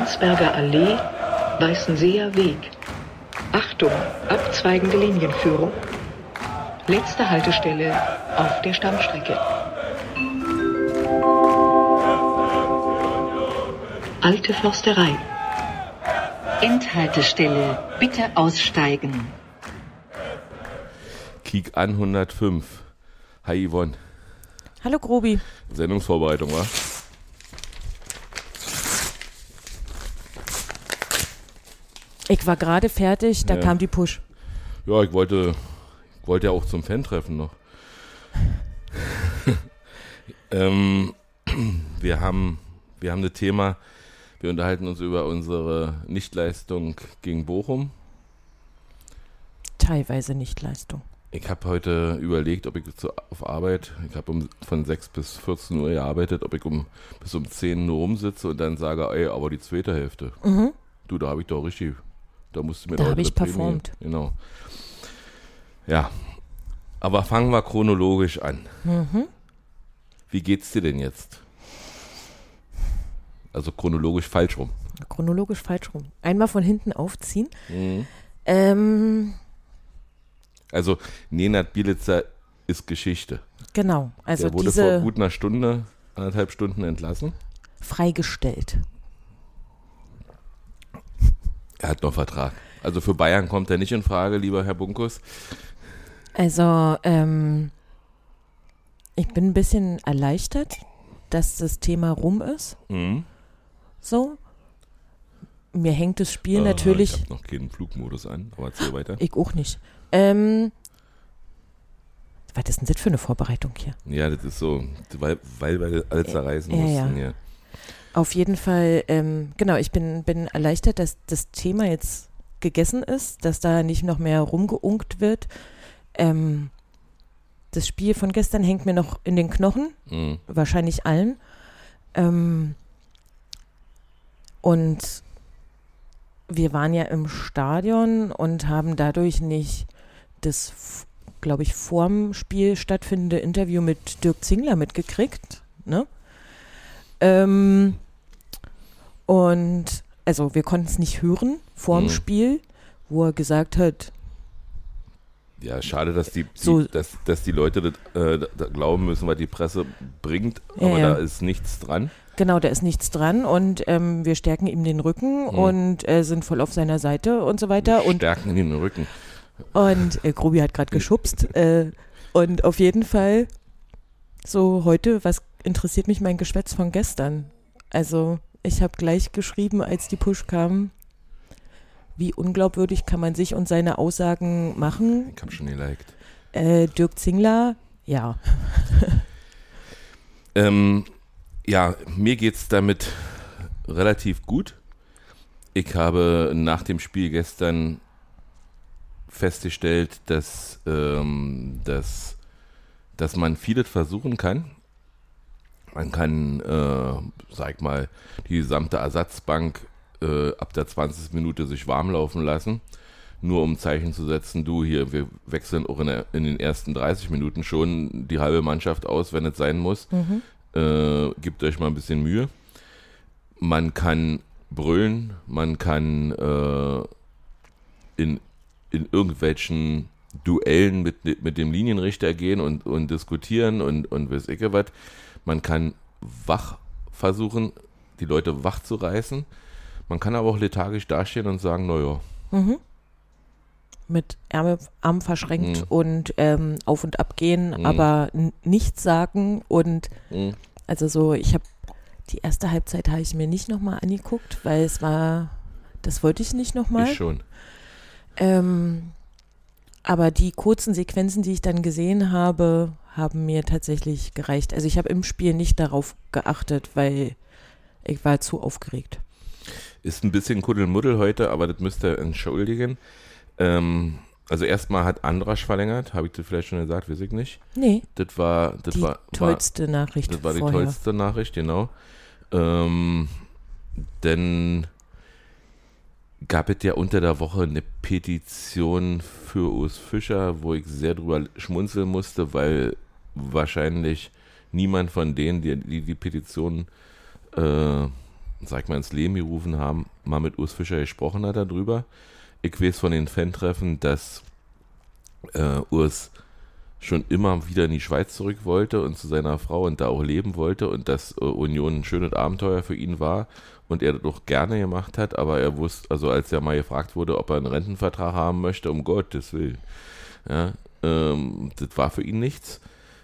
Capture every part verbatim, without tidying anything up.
Landsberger Allee, Weißenseer Weg. Achtung, abzweigende Linienführung. Letzte Haltestelle auf der Stammstrecke. Alte Försterei. Endhaltestelle, bitte aussteigen. Kiek an hundertfünf. Hi Yvonne. Hallo Grobi. Sendungsvorbereitung, wa? Ich war gerade fertig, da ja. kam die Push. Ja, ich wollte, ich wollte ja auch zum Fan-Treffen noch. ähm, wir haben, wir haben das Thema, wir unterhalten uns über unsere Nichtleistung gegen Bochum. Teilweise Nichtleistung. Ich habe heute überlegt, ob ich zu, auf Arbeit, ich habe um, von sechs bis vierzehn Uhr gearbeitet, ob ich um, bis um zehn nur rumsitze und dann sage, ey, aber die zweite Hälfte. Mhm. Du, da habe ich doch richtig, da musst du mir Da doch habe ich Prämie. performt. Genau. Ja, aber fangen wir chronologisch an. Mhm. Wie geht's dir denn jetzt? Also chronologisch falsch rum. Chronologisch falsch rum. Einmal von hinten aufziehen. Mhm. Ähm, Also Nenad Bielica ist Geschichte. genau. Also Der wurde diese vor gut einer Stunde, anderthalb Stunden entlassen. freigestellt. Er hat noch Vertrag. Also für Bayern kommt er nicht in Frage, lieber Herr Bunkus. Also ähm, ich bin ein bisschen erleichtert, dass das Thema rum ist. Mhm. So. Mir hängt das Spiel Aha, natürlich. Ich habe noch keinen Flugmodus an, aber erzähl weiter. Ich auch nicht. Ähm, was ist denn das für eine Vorbereitung hier? Ja, das ist so, weil, weil wir alles zerreißen Ja, mussten. ja. Ja. Auf jeden Fall, ähm, genau, ich bin, bin erleichtert, dass das Thema jetzt gegessen ist, dass da nicht noch mehr rumgeunkt wird. Ähm, das Spiel von gestern hängt mir noch in den Knochen, Mhm. wahrscheinlich allen. Ähm, und wir waren ja im Stadion und haben dadurch nicht das, glaube ich, vorm Spiel stattfindende Interview mit Dirk Zingler mitgekriegt. Ne? Ähm, und also wir konnten es nicht hören vorm Mhm. Spiel, wo er gesagt hat, Ja, schade, dass die, die, So- dass, dass die Leute das, äh, da glauben müssen, was die Presse bringt, Ja, aber ja. da ist nichts dran. genau, da ist nichts dran und ähm, wir stärken ihm den Rücken Mhm. und äh, sind voll auf seiner Seite und so weiter. Und Stärken in den Rücken. Und äh, Grobi hat gerade geschubst. Äh, und auf jeden Fall, so heute, was interessiert mich mein Geschwätz von gestern? Also, ich habe gleich geschrieben, als die Push kam, wie unglaubwürdig kann man sich und seine Aussagen machen. Ich habe schon geliked. Äh, Dirk Zingler, ja. Ähm, ja, mir geht's damit relativ gut. Ich habe nach dem Spiel gestern festgestellt, dass, ähm, dass, dass man vieles versuchen kann. Man kann, äh, sag mal, die gesamte Ersatzbank äh, ab der zwanzigsten Minute sich warm laufen lassen, nur um Zeichen zu setzen, du hier, wir wechseln auch in, der, in den ersten dreißig Minuten schon die halbe Mannschaft aus, wenn es sein muss. Mhm. Äh, gebt euch mal ein bisschen Mühe. Man kann brüllen, man kann äh, in, in irgendwelchen Duellen mit, mit dem Linienrichter gehen und, und diskutieren und, und weiß ich was. Man kann wach versuchen, die Leute wach zu reißen. Man kann aber auch lethargisch dastehen und sagen, naja. Mhm. Mit Ärmel, Arm verschränkt Mhm. und ähm, auf und ab gehen, Mhm. aber n- nichts sagen und Mh, also so, ich habe die erste Halbzeit habe ich mir nicht nochmal angeguckt, weil es war, das wollte ich nicht nochmal. ich schon. Ähm, aber die kurzen Sequenzen, die ich dann gesehen habe, haben mir tatsächlich gereicht. Also ich habe im Spiel nicht darauf geachtet, weil ich war zu aufgeregt. Ist ein bisschen Kuddelmuddel heute, aber das müsst ihr entschuldigen. Ähm, also erstmal hat Andrasch verlängert, habe ich das vielleicht schon gesagt, weiß ich nicht. Nee, Das war, das die war, war tollste Nachricht das war die vorher. tollste Nachricht, genau. Ähm, denn gab es ja unter der Woche eine Petition für Urs Fischer, wo ich sehr drüber schmunzeln musste, weil wahrscheinlich niemand von denen, die die, die Petition äh, sag ich mal, ins Leben gerufen haben, mal mit Urs Fischer gesprochen hat darüber. Ich weiß von den Fan-Treffen, dass äh, Urs schon immer wieder in die Schweiz zurück wollte und zu seiner Frau und da auch leben wollte und dass äh, Union ein schönes Abenteuer für ihn war und er das auch gerne gemacht hat, aber er wusste, also als er mal gefragt wurde, ob er einen Rentenvertrag haben möchte, um Gottes Willen, ja, ähm, das war für ihn nichts.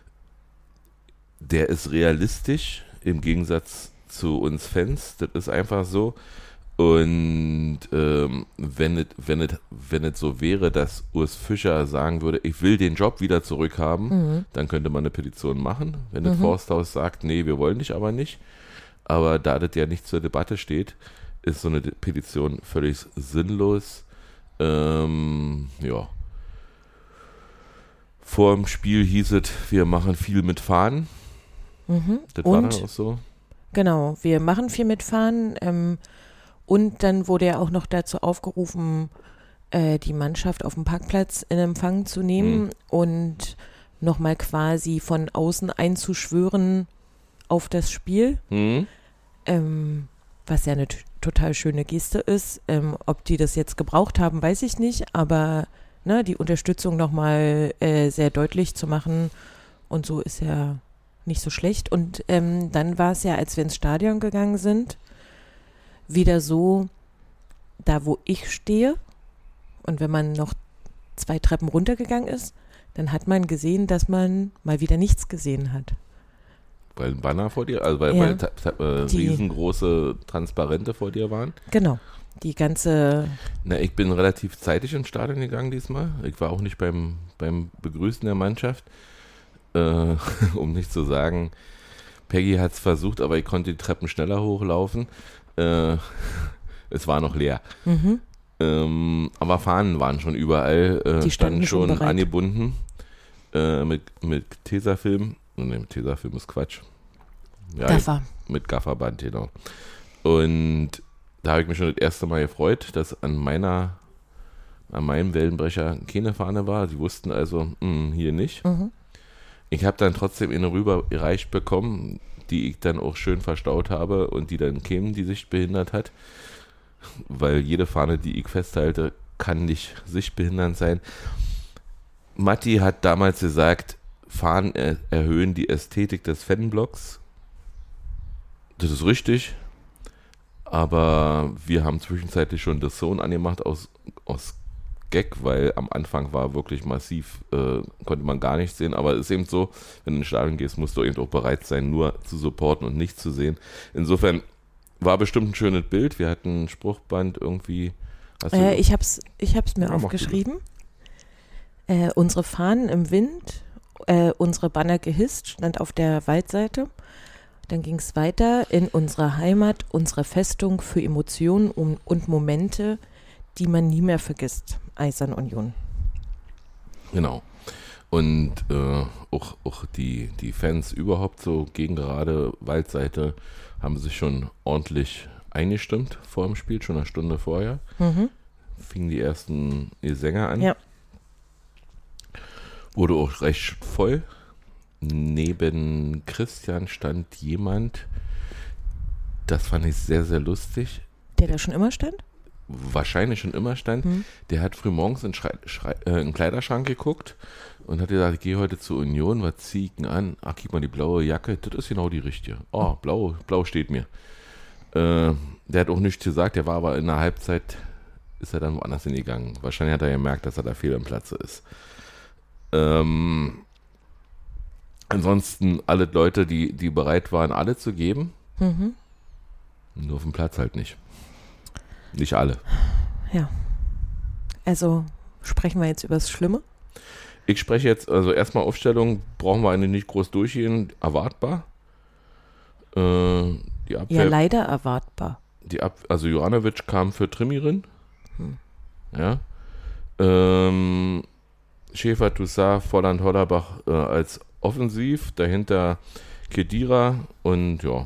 Der ist realistisch im Gegensatz zu uns Fans, das ist einfach so. Und ähm, wenn es wenn es wenn es so wäre, dass Urs Fischer sagen würde, ich will den Job wieder zurückhaben, mhm. dann könnte man eine Petition machen. Wenn das mhm. Forsthaus sagt, nee, wir wollen dich aber nicht. Aber da das ja nicht zur Debatte steht, ist so eine Petition völlig sinnlos. Ähm, ja. Vor dem Spiel hieß es, wir machen viel mit Fahnen. Mhm. Das Und, war dann auch so. Genau, wir machen viel mit Fahnen. Ähm, Und dann wurde er auch noch dazu aufgerufen, äh, die Mannschaft auf dem Parkplatz in Empfang zu nehmen mhm. und nochmal quasi von außen einzuschwören auf das Spiel. Mhm. Ähm, was ja eine t- total schöne Geste ist. Ähm, ob die das jetzt gebraucht haben, weiß ich nicht, aber ne, die Unterstützung nochmal äh, sehr deutlich zu machen und so ist ja nicht so schlecht. Und ähm, dann war es ja, als wir ins Stadion gegangen sind, wieder so, da wo ich stehe und wenn man noch zwei Treppen runtergegangen ist, dann hat man gesehen, dass man mal wieder nichts gesehen hat. Weil ein Banner vor dir, also weil, ja, weil ta- ta- äh, die, riesengroße Transparente vor dir waren? Genau, die ganze... Na, ich bin relativ zeitig ins Stadion gegangen diesmal. Ich war auch nicht beim, beim Begrüßen der Mannschaft, äh, um nicht zu sagen, Peggy hat es versucht, aber ich konnte die Treppen schneller hochlaufen. Äh, es war noch leer. Mhm. Ähm, aber Fahnen waren schon überall, äh, die standen schon, schon bereit. angebunden äh, mit, mit Tesafilm. Ne, mit Tesafilm ist Quatsch. Ja, Gaffer. Mit Gafferband, genau. Und da habe ich mich schon das erste Mal gefreut, dass an meiner, an meinem Wellenbrecher keine Fahne war. Sie wussten also, mh, hier nicht. Mhm. Ich habe dann trotzdem eine rübergereicht bekommen, die ich dann auch schön verstaut habe und die dann kämen, die sichtbehindert hat. Weil jede Fahne, die ich festhalte, kann nicht sichtbehindernd sein. Matti hat damals gesagt, Fahnen er- erhöhen die Ästhetik des Fanblocks. Das ist richtig. Aber wir haben zwischenzeitlich schon The Zone angemacht aus, aus Gag, weil am Anfang war wirklich massiv, äh, konnte man gar nicht sehen, aber es ist eben so, wenn du ins Stadion gehst, musst du eben auch bereit sein, nur zu supporten und nicht zu sehen. Insofern war bestimmt ein schönes Bild. Wir hatten ein Spruchband irgendwie. Hast Äh, du, ich hab's, ich hab's mir Ja, mach aufgeschrieben. Äh, unsere Fahnen im Wind, äh, unsere Banner gehisst, stand auf der Waldseite. Dann ging es weiter in unserer Heimat, unsere Festung für Emotionen und, und Momente, die man nie mehr vergisst. Eisern Union. Genau. Und äh, auch, auch die, die Fans überhaupt so gegen gerade Waldseite haben sich schon ordentlich eingestimmt vor dem Spiel, schon eine Stunde vorher. Mhm. Fingen die ersten Sänger an. Ja. Wurde auch recht voll. Neben Christian stand jemand, das fand ich sehr, sehr lustig. Der da schon immer stand? Wahrscheinlich schon immer stand. Mhm. Der hat frühmorgens in, Schrei- Schrei- äh, in den Kleiderschrank geguckt und hat gesagt, ich gehe heute zur Union, was ziehe ich denn an? Ach, gib mal die blaue Jacke, das ist genau die richtige. Oh, blau, blau steht mir. Äh, der hat auch nichts gesagt, der war aber in der Halbzeit, ist er dann woanders hingegangen. Wahrscheinlich hat er gemerkt, dass er da fehl am Platze ist. Ähm, ansonsten alle Leute, die, die bereit waren, alle zu geben, mhm. nur auf dem Platz halt nicht. Nicht alle. Ja. Also sprechen wir jetzt über das Schlimme? Ich spreche jetzt, also erstmal Aufstellung, brauchen wir eine nicht groß durchgehen, erwartbar. Äh, die Abwehr, ja, leider erwartbar. Die Ab, also Juranovic kam für Trimirin. Hm. Ja. Ähm, Schäfer, Toussaint, Volland, Hollerbach äh, als offensiv, dahinter Kedira und ja.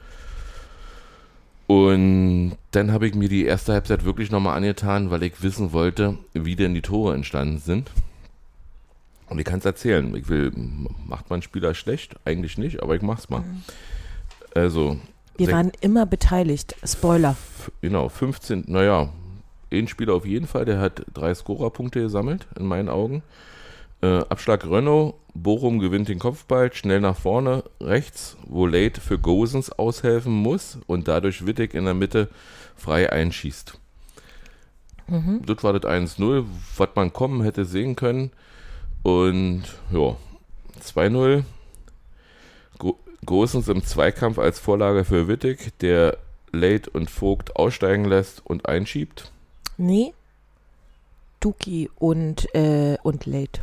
Und dann habe ich mir die erste Halbzeit wirklich nochmal angetan, weil ich wissen wollte, wie denn die Tore entstanden sind. Und ich kann es erzählen. Ich will, macht man Spieler schlecht? Eigentlich nicht, aber ich mach's mal. Mhm. Also, Wir Sech- waren immer beteiligt. Spoiler. f- Genau, fünfzehn, naja, ein Spieler auf jeden Fall, der hat drei Scorerpunkte gesammelt, in meinen Augen. Äh, Abschlag Renault, Bochum gewinnt den Kopfball, schnell nach vorne, rechts, wo Late für Gosens aushelfen muss und dadurch Wittig in der Mitte frei einschießt. Mhm. Das war das eins null, was man kommen hätte sehen können. Und ja, zwei null. Go- Gosens im Zweikampf als Vorlage für Wittig, der Late und Vogt aussteigen lässt und einschiebt. Nee. Duki und, äh, und Late.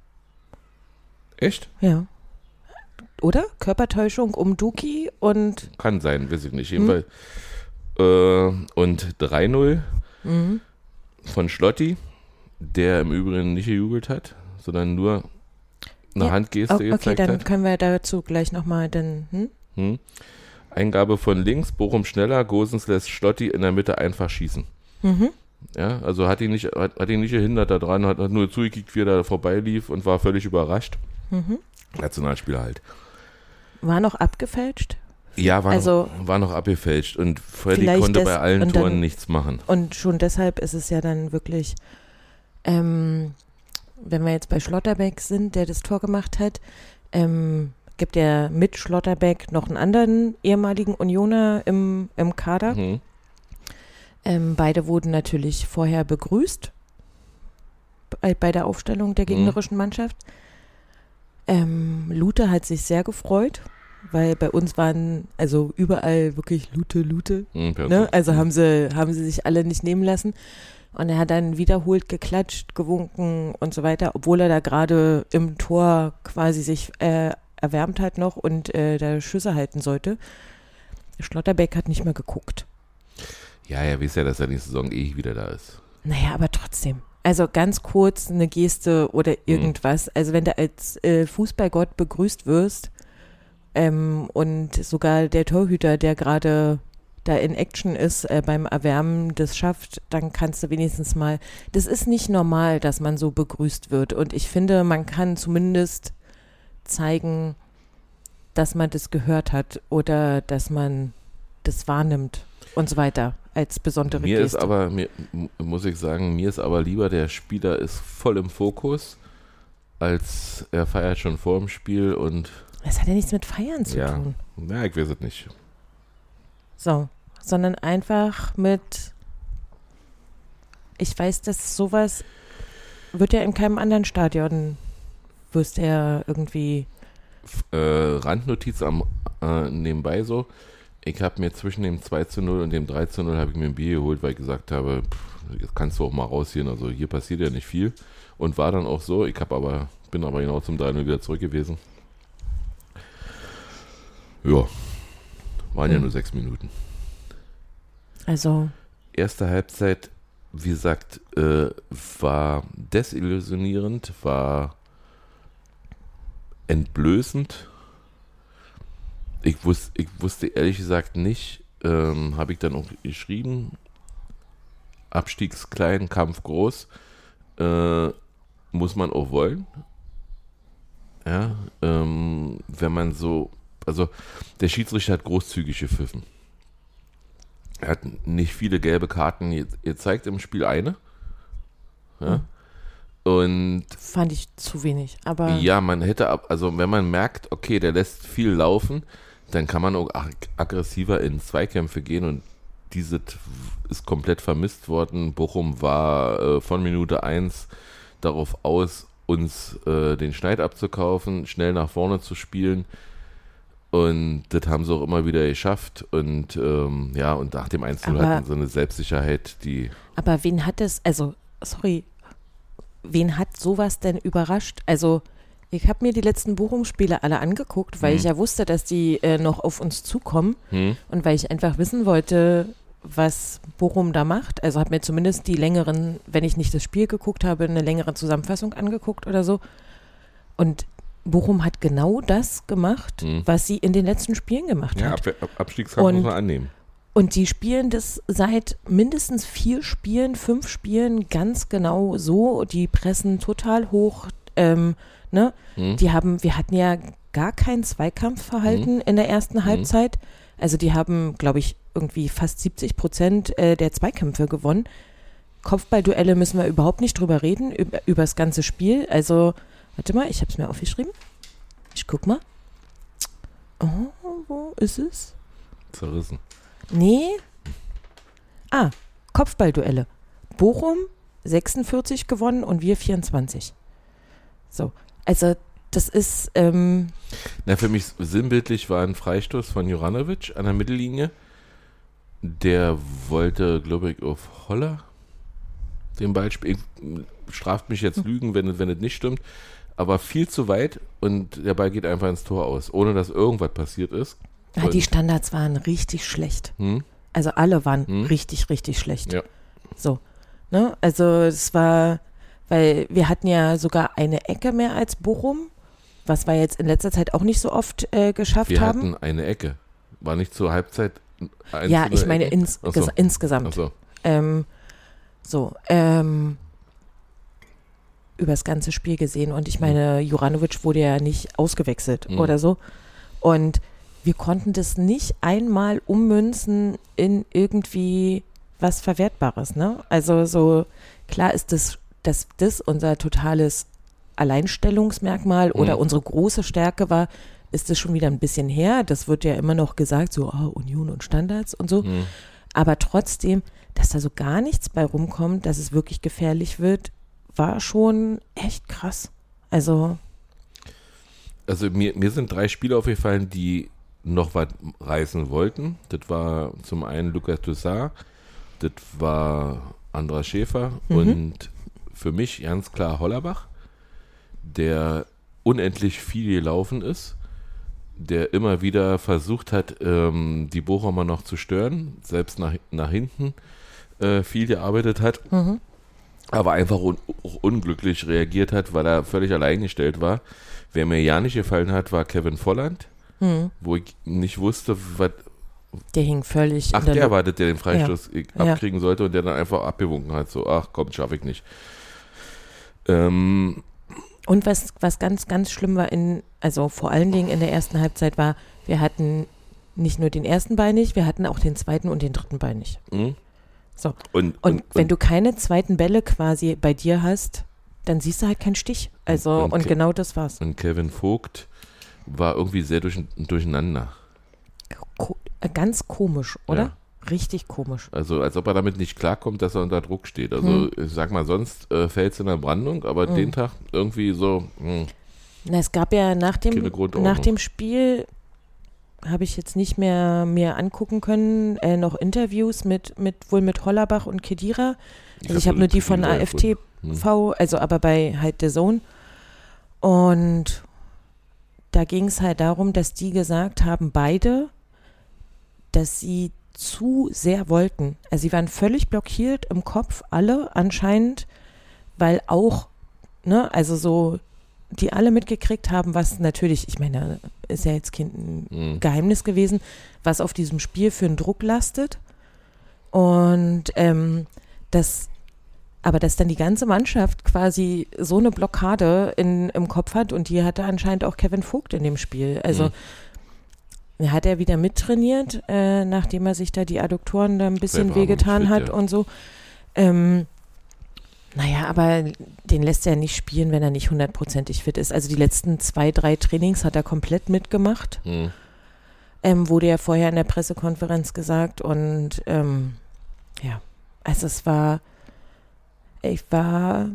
Echt? Ja. Oder? Körpertäuschung um Duki und. Kann sein, weiß ich nicht. Jedenfalls. Äh, und drei null Mhm. von Schlotti, der im Übrigen nicht gejubelt hat, sondern nur eine Ja. Handgeste Oh, okay, gezeigt dann hat. können wir dazu gleich nochmal dann. Hm? Hm. Eingabe von links, Bochum schneller, Gosens lässt Schlotti in der Mitte einfach schießen. Mhm. Ja, also hat ihn nicht, hat, hat ihn nicht gehindert daran, hat, hat nur zugekickt, wie er da vorbeilief und war völlig überrascht. Mhm. Nationalspieler halt. War noch abgefälscht? Ja, war, Also- noch, war noch abgefälscht und Freddy Vielleicht konnte das- bei allen und dann- Toren nichts machen. Und schon deshalb ist es ja dann wirklich, ähm, wenn wir jetzt bei Schlotterbeck sind, der das Tor gemacht hat, ähm, gibt ja mit Schlotterbeck noch einen anderen ehemaligen Unioner im, im Kader. Mhm. Ähm, beide wurden natürlich vorher begrüßt bei, bei der Aufstellung der gegnerischen Mannschaft. Ähm, Lute hat sich sehr gefreut, weil bei uns waren also überall wirklich Lute, Lute. Mhm, Ne? Also haben sie, haben sie sich alle nicht nehmen lassen. Und er hat dann wiederholt geklatscht, gewunken und so weiter, obwohl er da gerade im Tor quasi sich äh, erwärmt hat noch und äh, da Schüsse halten sollte. Schlotterbeck hat nicht mehr geguckt. Ja, er weiß ja, dass er nächste Saison eh wieder da ist. Naja, aber trotzdem. Also ganz kurz eine Geste oder irgendwas. Also wenn du als äh, Fußballgott begrüßt wirst ähm, und sogar der Torhüter, der gerade da in Action ist, äh, beim Erwärmen das schafft, dann kannst du wenigstens mal, das ist nicht normal, dass man so begrüßt wird. Und ich finde, man kann zumindest zeigen, dass man das gehört hat oder dass man das wahrnimmt und so weiter als besondere Mir Geste. ist aber, mir, m- muss ich sagen, mir ist aber lieber, der Spieler ist voll im Fokus, als er feiert schon vor dem Spiel und Das hat ja nichts mit Feiern zu ja, tun. na, ich weiß es nicht. So, sondern einfach mit, ich weiß, dass sowas wird ja in keinem anderen Stadion, wirst ja irgendwie, F- Äh, Randnotiz am äh, nebenbei so, ich habe mir zwischen dem zwei zu null und dem drei zu null habe ich mir ein Bier geholt, weil ich gesagt habe, pff, jetzt kannst du auch mal rausgehen, also hier passiert ja nicht viel. Und war dann auch so, ich habe aber, bin aber genau zum drei null wieder zurück gewesen. Ja, waren ja Hm. nur sechs Minuten. also, Erste Halbzeit, wie gesagt, äh, war desillusionierend, war entblößend. Ich, wus, ich wusste ehrlich gesagt nicht, ähm, habe ich dann auch geschrieben, Abstiegsklein, Kampf groß, äh, muss man auch wollen. Ja, ähm, wenn man so, also der Schiedsrichter hat großzügig gepfiffen. Er hat nicht viele gelbe Karten ge- gezeigt im Spiel, eine. Ja. Und fand ich zu wenig. Aber ja, man hätte, ab- also wenn man merkt, okay, der lässt viel laufen, dann kann man auch ag- aggressiver in Zweikämpfe gehen und diese t- ist komplett vermisst worden. Bochum war äh, von Minute eins darauf aus, uns äh, den Schneid abzukaufen, schnell nach vorne zu spielen. Und das haben sie auch immer wieder geschafft. Und ähm, ja, und nach dem eins zu null Aber- hatten sie eine Selbstsicherheit, die Aber wen hat es, also, sorry, wen hat sowas denn überrascht? Also, ich habe mir die letzten Bochum-Spiele alle angeguckt, weil Mhm. ich ja wusste, dass die äh, noch auf uns zukommen hm, und weil ich einfach wissen wollte, was Bochum da macht. Also habe mir zumindest die längeren, wenn ich nicht das Spiel geguckt habe, eine längere Zusammenfassung angeguckt oder so. Und Bochum hat genau das gemacht, Mhm. was sie in den letzten Spielen gemacht ja, hat. Abwehr, Ab- Abstiegskampf Und- muss man annehmen. Und die spielen das seit mindestens vier Spielen, fünf Spielen ganz genau so. Die pressen total hoch. Ähm, ne? Hm? Die haben, wir hatten ja gar kein Zweikampfverhalten Mhm. in der ersten Mhm. Halbzeit. Also die haben, glaube ich, irgendwie fast siebzig Prozent äh, der Zweikämpfe gewonnen. Kopfballduelle müssen wir überhaupt nicht drüber reden, über, über das ganze Spiel. Also, warte mal, ich habe es mir aufgeschrieben. Ich guck mal. Oh, wo ist es? Zerrissen. Nee. Ah, Kopfballduelle. Bochum sechsundvierzig gewonnen und wir vierundzwanzig. So, also das ist, ähm, Na, für mich sinnbildlich war ein Freistoß von Juranovic an der Mittellinie. Der wollte, glaube ich, auf Holler den Ball spielen. Straft mich jetzt Lügen, wenn, wenn es nicht stimmt. Aber viel zu weit und der Ball geht einfach ins Tor aus, ohne dass irgendwas passiert ist. ah, die Standards waren richtig schlecht. Hm? Also alle waren Hm? richtig, richtig schlecht. Ja. So, ne? Also es war, weil wir hatten ja sogar eine Ecke mehr als Bochum, was wir jetzt in letzter Zeit auch nicht so oft äh, geschafft Wir haben. hatten eine Ecke. War nicht zur Halbzeit einzelne Ja, ich meine Ecken? ins, Ach so. ges insgesamt. Ach so. Ähm, so, ähm, über das ganze Spiel gesehen. Und ich meine, Juranovic wurde ja nicht ausgewechselt Mhm. oder so. Und wir konnten das nicht einmal ummünzen in irgendwie was Verwertbares, ne? Also so, klar ist das, dass das unser totales Alleinstellungsmerkmal Mhm. oder unsere große Stärke war, ist das schon wieder ein bisschen her. Das wird ja immer noch gesagt, so ah, Union und Standards und so. Hm. Aber trotzdem, dass da so gar nichts bei rumkommt, dass es wirklich gefährlich wird, war schon echt krass. Also, Also mir, mir sind drei Spieler aufgefallen, die noch was reißen wollten. Das war zum einen Lucas Toussaint, das war Andras Schäfer Mhm. und für mich ganz klar Hollerbach, der unendlich viel gelaufen ist, der immer wieder versucht hat, ähm, die Bochumer noch zu stören, selbst nach, nach hinten äh, viel gearbeitet hat, mhm. aber einfach un unglücklich reagiert hat, weil er völlig allein gestellt war. Wer mir ja nicht gefallen hat, war Kevin Volland, Mhm. wo ich nicht wusste, was. Der hing völlig Ach, in der der Luft. war das, der den Freistoß Ja. abkriegen sollte und der dann einfach abgewunken hat. So, ach komm, schaffe ich nicht. Ähm, Und was, was ganz, ganz schlimm war, in, also vor allen Dingen in der ersten Halbzeit war, wir hatten nicht nur den ersten Ball nicht, wir hatten auch den zweiten und den dritten Ball nicht. mh. So. und, Und wenn du keine zweiten Bälle quasi bei dir hast, dann siehst du halt keinen Stich. Also, Und und Ke- genau das war's. und Kevin Vogt war irgendwie sehr durch, durcheinander. Ko äh, ganz komisch, oder? Ja. Richtig komisch. Also als ob er damit nicht klarkommt, dass er unter Druck steht. Also Hm. ich sag mal, sonst äh, fällt es in der Brandung, aber Hm. den Tag irgendwie so, mh, Na, es gab ja nach dem, Keine Grundordnung. nach dem Spiel, habe ich jetzt nicht mehr mir angucken können, äh, noch Interviews mit, mit wohl mit Hollerbach und Kedira. Also ich habe nur die von A F T V, Hm. also aber bei halt The Zone. Und da ging es halt darum, dass die gesagt haben, beide, dass sie zu sehr wollten. Also sie waren völlig blockiert im Kopf, alle anscheinend, weil auch, ne, also so, die alle mitgekriegt haben, was natürlich, ich meine, ist ja jetzt kein Hm. Geheimnis gewesen, was auf diesem Spiel für einen Druck lastet. Und ähm, das, aber dass dann die ganze Mannschaft quasi so eine Blockade in, im Kopf hat und die hatte anscheinend auch Kevin Vogt in dem Spiel. Also Hm. hat er wieder mittrainiert, äh, nachdem er sich da die Adduktoren da ein bisschen war aber wehgetan nicht fit, hat ja. und so. Ähm, naja, aber den lässt er nicht spielen, wenn er nicht hundertprozentig fit ist. Also die letzten zwei, drei Trainings hat er komplett mitgemacht. Hm. Ähm, wurde ja vorher in der Pressekonferenz gesagt und ähm, ja, also es war, ich war,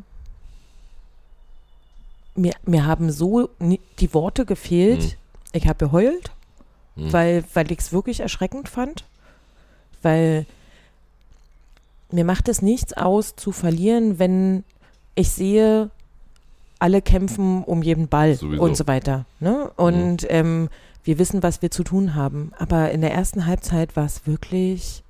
mir, mir haben so ni- die Worte gefehlt, Hm. ich habe geheult, Hm. weil, weil ich es wirklich erschreckend fand, weil mir macht es nichts aus zu verlieren, wenn ich sehe, alle kämpfen um jeden Ball Sowieso. und so weiter. Ne? Und ähm, wir wissen, was wir zu tun haben. Aber in der ersten Halbzeit war es wirklich,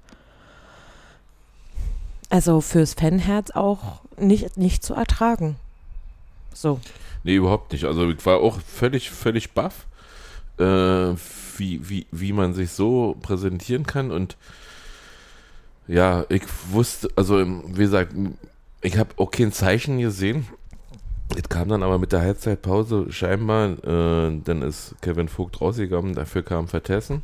also fürs Fanherz auch nicht, nicht zu ertragen. So. Nee, überhaupt nicht. Also ich war auch völlig, völlig baff, äh, wie, wie, wie man sich so präsentieren kann. Und ja, ich wusste, also wie gesagt, ich habe auch kein Zeichen gesehen, Es kam dann aber mit der Halbzeitpause scheinbar, äh, dann ist Kevin Vogt rausgegangen, dafür kam Vertessen.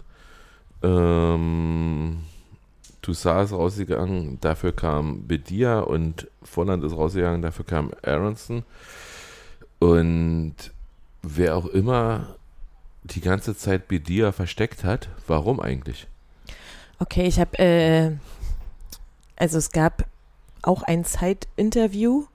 Ähm, Toussaint ist rausgegangen, dafür kam Bedia und Volland ist rausgegangen, dafür kam Aronson. Und wer auch immer die ganze Zeit Bedia versteckt hat, warum eigentlich? Okay, ich habe, äh, also es gab auch ein Zeit-Interview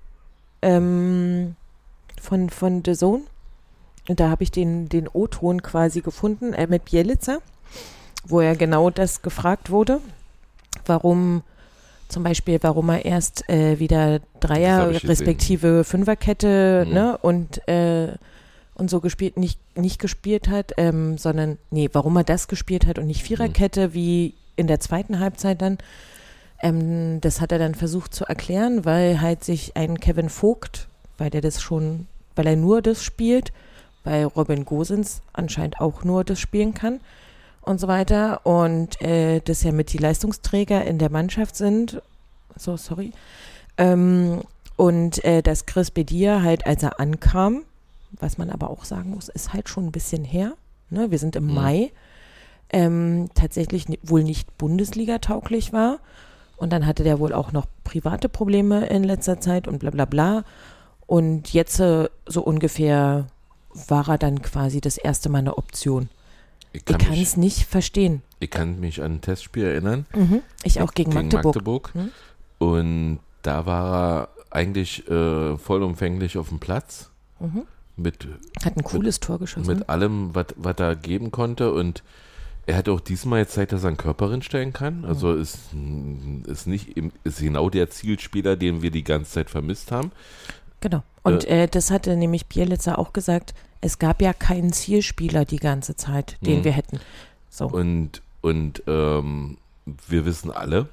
ähm, von, von The Zone. Und da habe ich den, den O-Ton quasi gefunden, äh, mit Bielica, wo er genau das gefragt wurde, warum zum Beispiel, warum er erst äh, wieder Dreier respektive Fünferkette mhm. ne, und, äh, und so gespielt, nicht, nicht gespielt hat, ähm, sondern, nee, warum er das gespielt hat und nicht Viererkette mhm. wie in der zweiten Halbzeit dann. Ähm, das hat er dann versucht zu erklären, weil halt sich ein Kevin Vogt, weil der das schon, weil er nur das spielt, weil Robin Gosens anscheinend auch nur das spielen kann und so weiter und äh, das ja mit die Leistungsträger in der Mannschaft sind, so sorry, ähm, und äh, dass Chris Bedia halt, als er ankam, was man aber auch sagen muss, ist halt schon ein bisschen her, ne? Wir sind im mhm. Mai, ähm, tatsächlich n- wohl nicht Bundesliga-tauglich war und dann hatte der wohl auch noch private Probleme in letzter Zeit und bla bla bla und jetzt äh, so ungefähr war er dann quasi das erste Mal eine Option. Ich kann es nicht verstehen. Ich kann mich an ein Testspiel erinnern. Mhm. Ich auch gegen, gegen Magdeburg. Magdeburg. Mhm. Und da war er eigentlich äh, vollumfänglich auf dem Platz. Mhm. Mit, Hat ein cooles mit, Tor geschossen. Mit allem, was er geben konnte. Und er hat auch diesmal gezeigt, dass er einen Körper hinstellen kann. Also mhm. ist, ist, nicht, ist genau der Zielspieler, den wir die ganze Zeit vermisst haben. Genau. Und äh, äh, das hatte nämlich Bielica auch gesagt, es gab ja keinen Zielspieler die ganze Zeit, den mhm. wir hätten. So. Und, und ähm, wir wissen alle,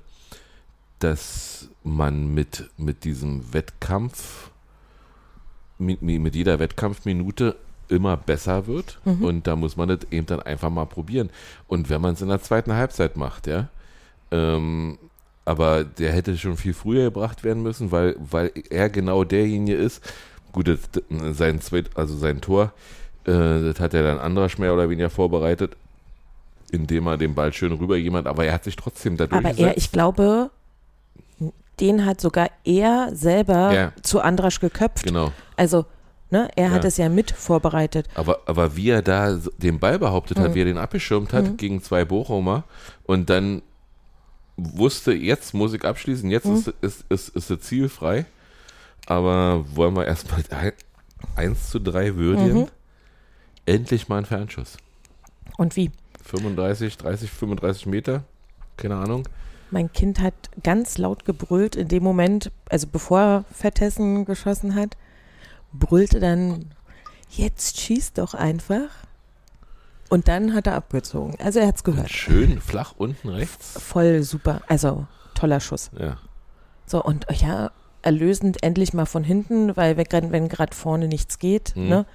dass man mit, mit diesem Wettkampf, mit, mit jeder Wettkampfminute immer besser wird. Mhm. Und da muss man das eben dann einfach mal probieren. Und wenn man es in der zweiten Halbzeit macht, ja, ähm, aber der hätte schon viel früher gebracht werden müssen, weil, weil er genau derjenige ist. Gut, das, sein, Zweit, also sein Tor, äh, das hat er dann Andras mehr oder weniger vorbereitet, indem er den Ball schön rüber jemand, aber er hat sich trotzdem dadurch Aber er, ich glaube, den hat sogar er selber ja. zu Andras geköpft. Genau. Also, ne, er hat ja. es ja mit vorbereitet. Aber, aber wie er da den Ball behauptet mhm. hat, wie er den abgeschirmt hat mhm. gegen zwei Bochumer und dann wusste, jetzt muss ich abschließen, jetzt mhm. ist, ist, ist, ist das Ziel frei. Aber wollen wir erstmal eins zu drei würdigen? Mhm. Endlich mal ein Fernschuss. Und wie? fünfunddreißig, dreißig, fünfunddreißig Meter? Keine Ahnung. Mein Kind hat ganz laut gebrüllt in dem Moment, also bevor Vertessen geschossen hat, brüllte dann, jetzt schießt doch einfach. Und dann hat er abgezogen. Also er hat es gehört. Und schön flach unten rechts. Voll super. Also toller Schuss. Ja. So und ja, erlösend endlich mal von hinten, weil wenn, wenn gerade vorne nichts geht, mhm. ne?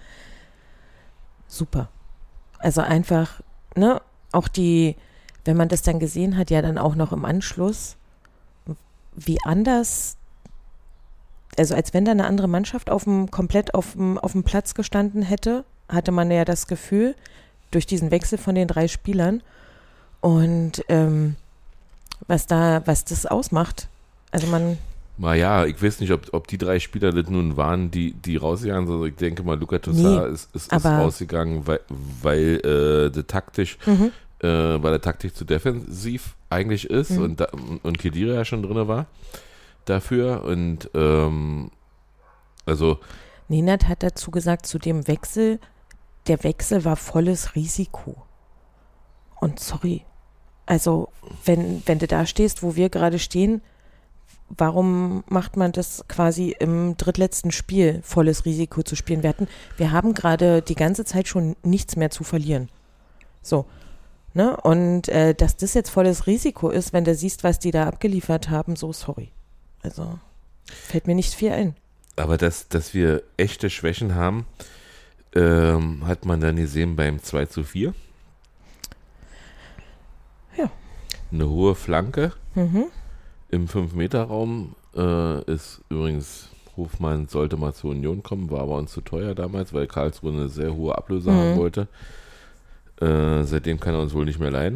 Super. Also einfach, ne? Auch die, wenn man das dann gesehen hat, ja dann auch noch im Anschluss, wie anders, also als wenn da eine andere Mannschaft auf dem, komplett auf dem, auf dem Platz gestanden hätte, hatte man ja das Gefühl, durch diesen Wechsel von den drei Spielern und ähm, was da, was das ausmacht. Also man Naja, ich weiß nicht, ob, ob die drei Spieler das nun waren, die, die rausgegangen sind. Also ich denke mal, Luca Toussaint nee, ist, ist, ist rausgegangen, weil, weil äh, der taktisch, mhm. äh, weil der taktisch zu defensiv eigentlich ist mhm. und, da, und Khedira ja schon drin war dafür. Und ähm, also Nenad hat dazu gesagt, zu dem Wechsel, der Wechsel war volles Risiko. Und sorry, also wenn, wenn du da stehst, wo wir gerade stehen, warum macht man das quasi im drittletzten Spiel, volles Risiko zu spielen? Wir hatten, wir haben gerade die ganze Zeit schon nichts mehr zu verlieren. So, ne? Und äh, dass das jetzt volles Risiko ist, wenn du siehst, was die da abgeliefert haben, so sorry. Also fällt mir nicht viel ein. Aber dass, dass wir echte Schwächen haben, ähm, hat man dann gesehen beim zwei zu vier. Ja. Eine hohe Flanke. Mhm. Im fünf Meter Raum äh, ist übrigens Hofmann sollte mal zur Union kommen, war aber uns zu teuer damals, weil Karlsruhe eine sehr hohe Ablöse Mhm. haben wollte. Äh, seitdem kann er uns wohl nicht mehr leiden.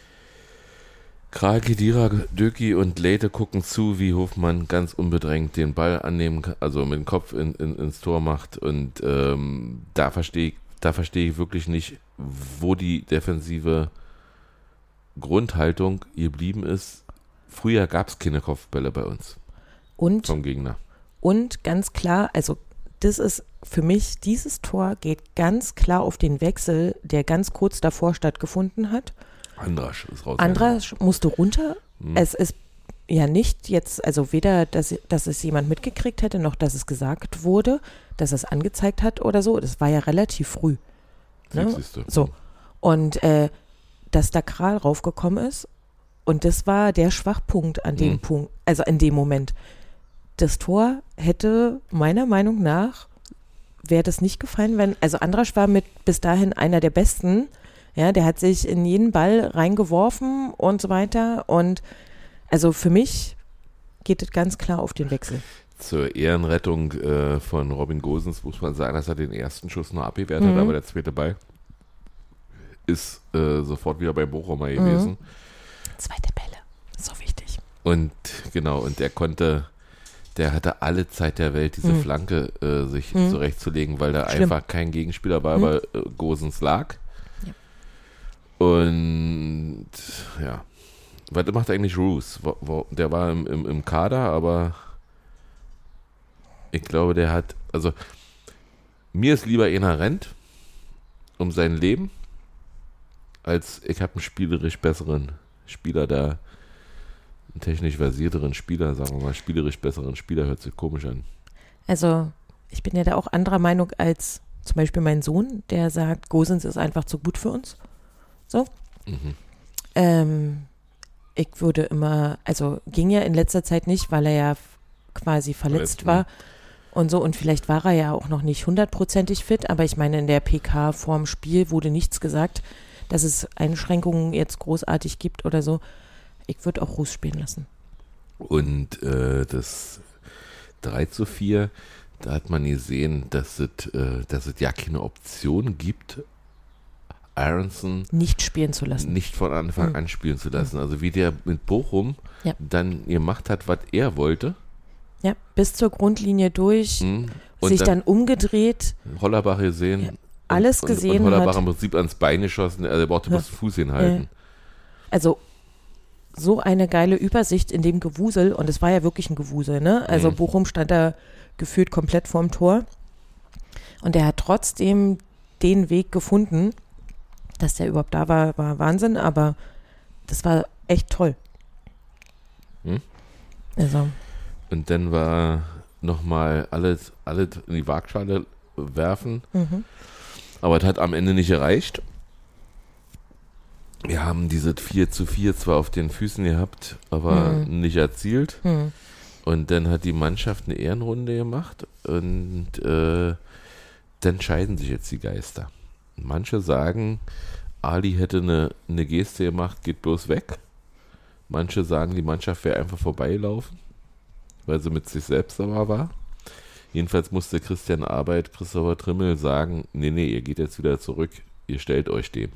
Kral, Khedira, Döki und Leite gucken zu, wie Hofmann ganz unbedrängt den Ball annehmen kann, also mit dem Kopf in, in, ins Tor macht. Und ähm, da verstehe ich, da verstehe ich wirklich nicht, wo die defensive Grundhaltung geblieben ist. Früher gab es keine Kopfbälle bei uns Und, vom Gegner. und ganz klar, also das ist für mich, dieses Tor geht ganz klar auf den Wechsel, der ganz kurz davor stattgefunden hat. Andrasch ist raus. Andrasch musste runter. Hm. Es ist ja nicht jetzt, also weder, dass, dass es jemand mitgekriegt hätte, noch dass es gesagt wurde, dass es angezeigt hat oder so. Das war ja relativ früh. Ne? Siehste. So. Und äh, dass da Kral raufgekommen ist, und das war der Schwachpunkt an dem Mhm. Punkt, also in dem Moment. Das Tor hätte meiner Meinung nach, wäre das nicht gefallen, wenn, also Andrasch war mit bis dahin einer der Besten, ja, der hat sich in jeden Ball reingeworfen und so weiter, und also für mich geht es ganz klar auf den Wechsel. Zur Ehrenrettung äh, von Robin Gosens muss man sagen, dass er den ersten Schuss nur abgewehrt hat, Mhm. aber der zweite Ball ist äh, sofort wieder bei Bochumer gewesen. Mhm. Zweite Bälle, so wichtig. Und genau, und der konnte, der hatte alle Zeit der Welt, diese Mhm. Flanke äh, sich Mhm. zurechtzulegen, weil da Schlimm. einfach kein Gegenspieler war, Mhm. aber äh, Gosens lag. Ja. Und ja, was macht eigentlich Roos? Wo, wo, der war im, im, im Kader, aber ich glaube, der hat, also mir ist lieber einer rennt um sein Leben, als ich habe einen spielerisch besseren Spieler da, einen technisch versierteren Spieler, sagen wir mal, spielerisch besseren Spieler, hört sich komisch an. Also ich bin ja da auch anderer Meinung als zum Beispiel mein Sohn, der sagt, Gosens ist einfach zu gut für uns. So. Mhm. Ähm, ich würde immer, also ging ja in letzter Zeit nicht, weil er ja f- quasi verletzt Verletzt, war ne? und so, und vielleicht war er ja auch noch nicht hundertprozentig fit, aber ich meine, in der P K vorm Spiel wurde nichts gesagt, dass es Einschränkungen jetzt großartig gibt oder so. Ich würde auch Ruß spielen lassen. Und äh, das drei zu vier, da hat man gesehen, dass es, äh, dass es ja keine Option gibt, Aronson Nicht spielen zu lassen. nicht von Anfang Mhm. an spielen zu lassen. Also wie der mit Bochum Ja. dann gemacht hat, was er wollte. Ja, bis zur Grundlinie durch, Mhm. Und sich dann, umgedreht, Hollerbach gesehen. Ja, alles und, gesehen und Hollerbach hat. im Prinzip ans Bein geschossen, also er brauchte Ja. bloß den Fuß hinhalten. also so eine geile Übersicht in dem Gewusel, und es war ja wirklich ein Gewusel, ne? Also Mhm. Bochum stand da gefühlt komplett vorm Tor, und er hat trotzdem den Weg gefunden. Dass der überhaupt da war, war Wahnsinn, aber das war echt toll. Mhm. Also, Und dann war nochmal alles, alles in die Waagschale werfen. mhm. Aber es hat am Ende nicht gereicht. Wir haben diese vier zu vier zwar auf den Füßen gehabt, aber Mhm. nicht erzielt. Hm. Und dann hat die Mannschaft eine Ehrenrunde gemacht und äh, dann scheiden sich jetzt die Geister. Manche sagen, Ali hätte eine, eine Geste gemacht, geht bloß weg. Manche sagen, die Mannschaft wäre einfach vorbeigelaufen, weil sie mit sich selbst sauer war. Jedenfalls musste Christian Arbeit, Christopher Trimmel sagen, nee, nee, ihr geht jetzt wieder zurück, ihr stellt euch dem.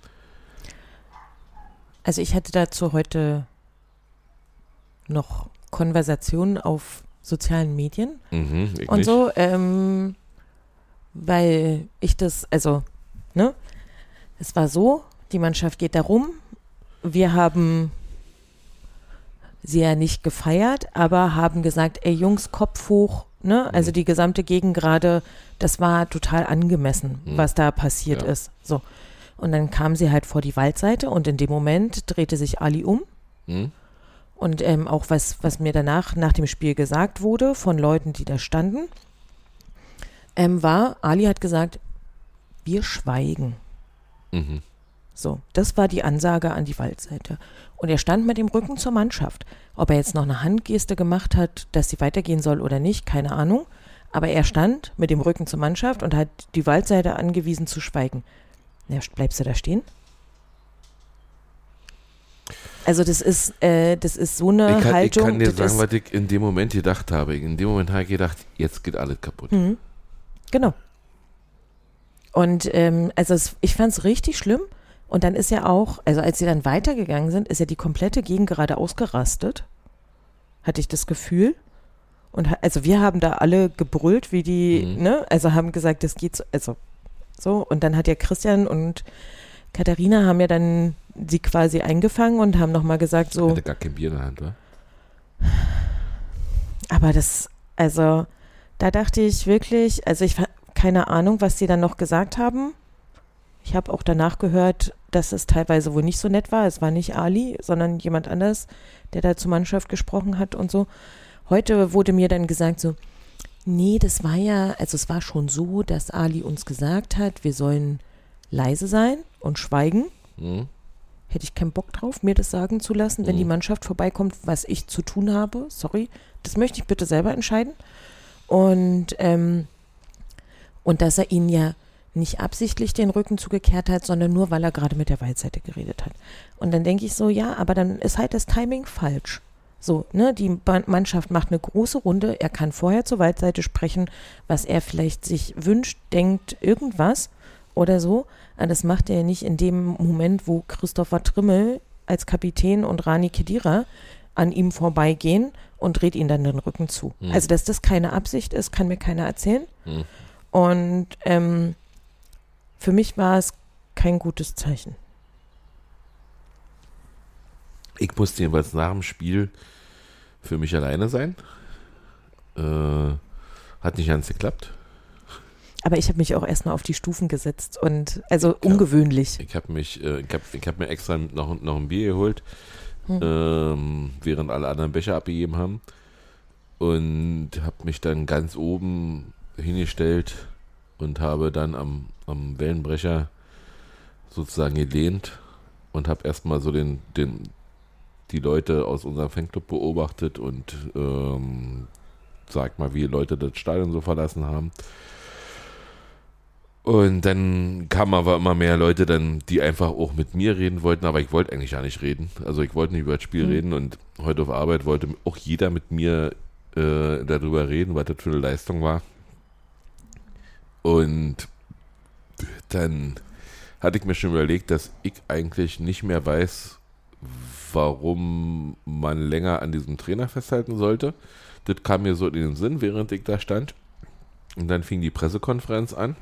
Also ich hatte dazu heute noch Konversationen auf sozialen Medien Mhm, ich und nicht. so, ähm, weil ich das, also, ne, es war so, die Mannschaft geht da rum, wir haben sie ja nicht gefeiert, aber haben gesagt, ey Jungs, Kopf hoch, ne, also die gesamte Gegend gerade, das war total angemessen, Mhm. was da passiert Ja. ist, so. Und dann kam sie halt vor die Waldseite, und in dem Moment drehte sich Ali um. Hm? Und ähm, auch was, was mir danach, nach dem Spiel gesagt wurde von Leuten, die da standen, ähm, war, Ali hat gesagt, wir schweigen. Mhm. So, das war die Ansage an die Waldseite. Und er stand mit dem Rücken zur Mannschaft. Ob er jetzt noch eine Handgeste gemacht hat, dass sie weitergehen soll oder nicht, keine Ahnung. Aber er stand mit dem Rücken zur Mannschaft und hat die Waldseite angewiesen zu schweigen. Ja, bleibst du da stehen? Also das ist, äh, das ist so eine ich kann, Haltung. Ich kann dir das sagen, ist, was ich in dem Moment gedacht habe. In dem Moment habe ich gedacht, jetzt geht alles kaputt. Mhm. Genau. Und ähm, also es, ich fand es richtig schlimm. Und dann ist ja auch, also als sie dann weitergegangen sind, ist ja die komplette Gegend gerade ausgerastet. Hatte ich das Gefühl. Und ha- also wir haben da alle gebrüllt, wie die, Mhm. ne, also haben gesagt, das geht so, also so. Und dann hat ja Christian und Katharina haben ja dann sie quasi eingefangen und haben nochmal gesagt Ich so, hatte gar kein Bier in der Hand, wa? aber das, also da dachte ich wirklich, also ich habe keine Ahnung, was sie dann noch gesagt haben. Ich habe auch danach gehört, dass es teilweise wohl nicht so nett war. Es war nicht Ali, sondern jemand anders, der da zur Mannschaft gesprochen hat und so. Heute wurde mir dann gesagt so, nee, das war ja, also es war schon so, dass Ali uns gesagt hat, wir sollen leise sein und schweigen. Mhm. Hätte ich keinen Bock drauf, mir das sagen zu lassen, wenn Mhm. die Mannschaft vorbeikommt, was ich zu tun habe. Sorry, das möchte ich bitte selber entscheiden. Und, ähm, und dass er ihnen ja nicht absichtlich den Rücken zugekehrt hat, sondern nur, weil er gerade mit der Waldseite geredet hat. Und dann denke ich so, ja, aber dann ist halt das Timing falsch. So, ne, die Ba- Mannschaft macht eine große Runde, er kann vorher zur Waldseite sprechen, was er vielleicht sich wünscht, denkt, irgendwas oder so. Aber das macht er nicht in dem Moment, wo Christopher Trimmel als Kapitän und Rani Khedira an ihm vorbeigehen und dreht ihn dann den Rücken zu. Mhm. Also, dass das keine Absicht ist, kann mir keiner erzählen. Mhm. Und ähm, für mich war es kein gutes Zeichen. Ich musste jedenfalls nach dem Spiel für mich alleine sein. Äh, hat nicht ganz geklappt. Aber ich habe mich auch erstmal auf die Stufen gesetzt und also ungewöhnlich. Ich habe mich, äh, ich habe ich hab mir extra noch, noch ein Bier geholt, Hm. ähm, während alle anderen Becher abgegeben haben. Und habe mich dann ganz oben hingestellt und habe dann am, am Wellenbrecher sozusagen gelehnt und habe erstmal so den, den, die Leute aus unserem Fanclub beobachtet und ähm, sag mal, wie Leute das Stadion so verlassen haben. Und dann kamen aber immer mehr Leute dann, die einfach auch mit mir reden wollten, aber ich wollte eigentlich gar nicht reden. Also ich wollte nicht über das Spiel Mhm. reden und heute auf Arbeit wollte auch jeder mit mir äh, darüber reden, was das für eine Leistung war. Und dann hatte ich mir schon überlegt, dass ich eigentlich nicht mehr weiß, warum man länger an diesem Trainer festhalten sollte. Das kam mir so in den Sinn, während ich da stand. Und dann fing die Pressekonferenz an.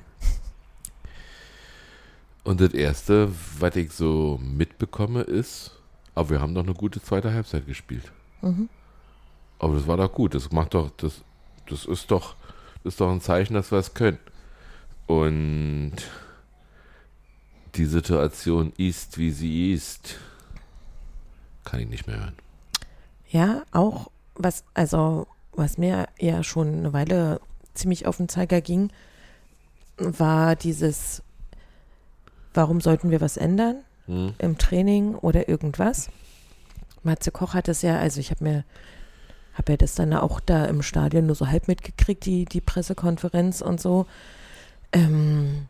Und das Erste, was ich so mitbekomme, ist, aber wir haben doch eine gute zweite Halbzeit gespielt. Mhm. Aber das war doch gut. Das macht doch, das, das ist doch, das ist doch ein Zeichen, dass wir es können. Und die Situation ist, wie sie ist, kann ich nicht mehr hören. Ja, auch was, also was mir ja schon eine Weile ziemlich auf den Zeiger ging, war dieses, warum sollten wir was ändern Hm? im Training oder irgendwas? Matze Koch hat es ja, also ich habe mir, habe ja das dann auch da im Stadion nur so halb mitgekriegt, die, die Pressekonferenz und so. Ähm,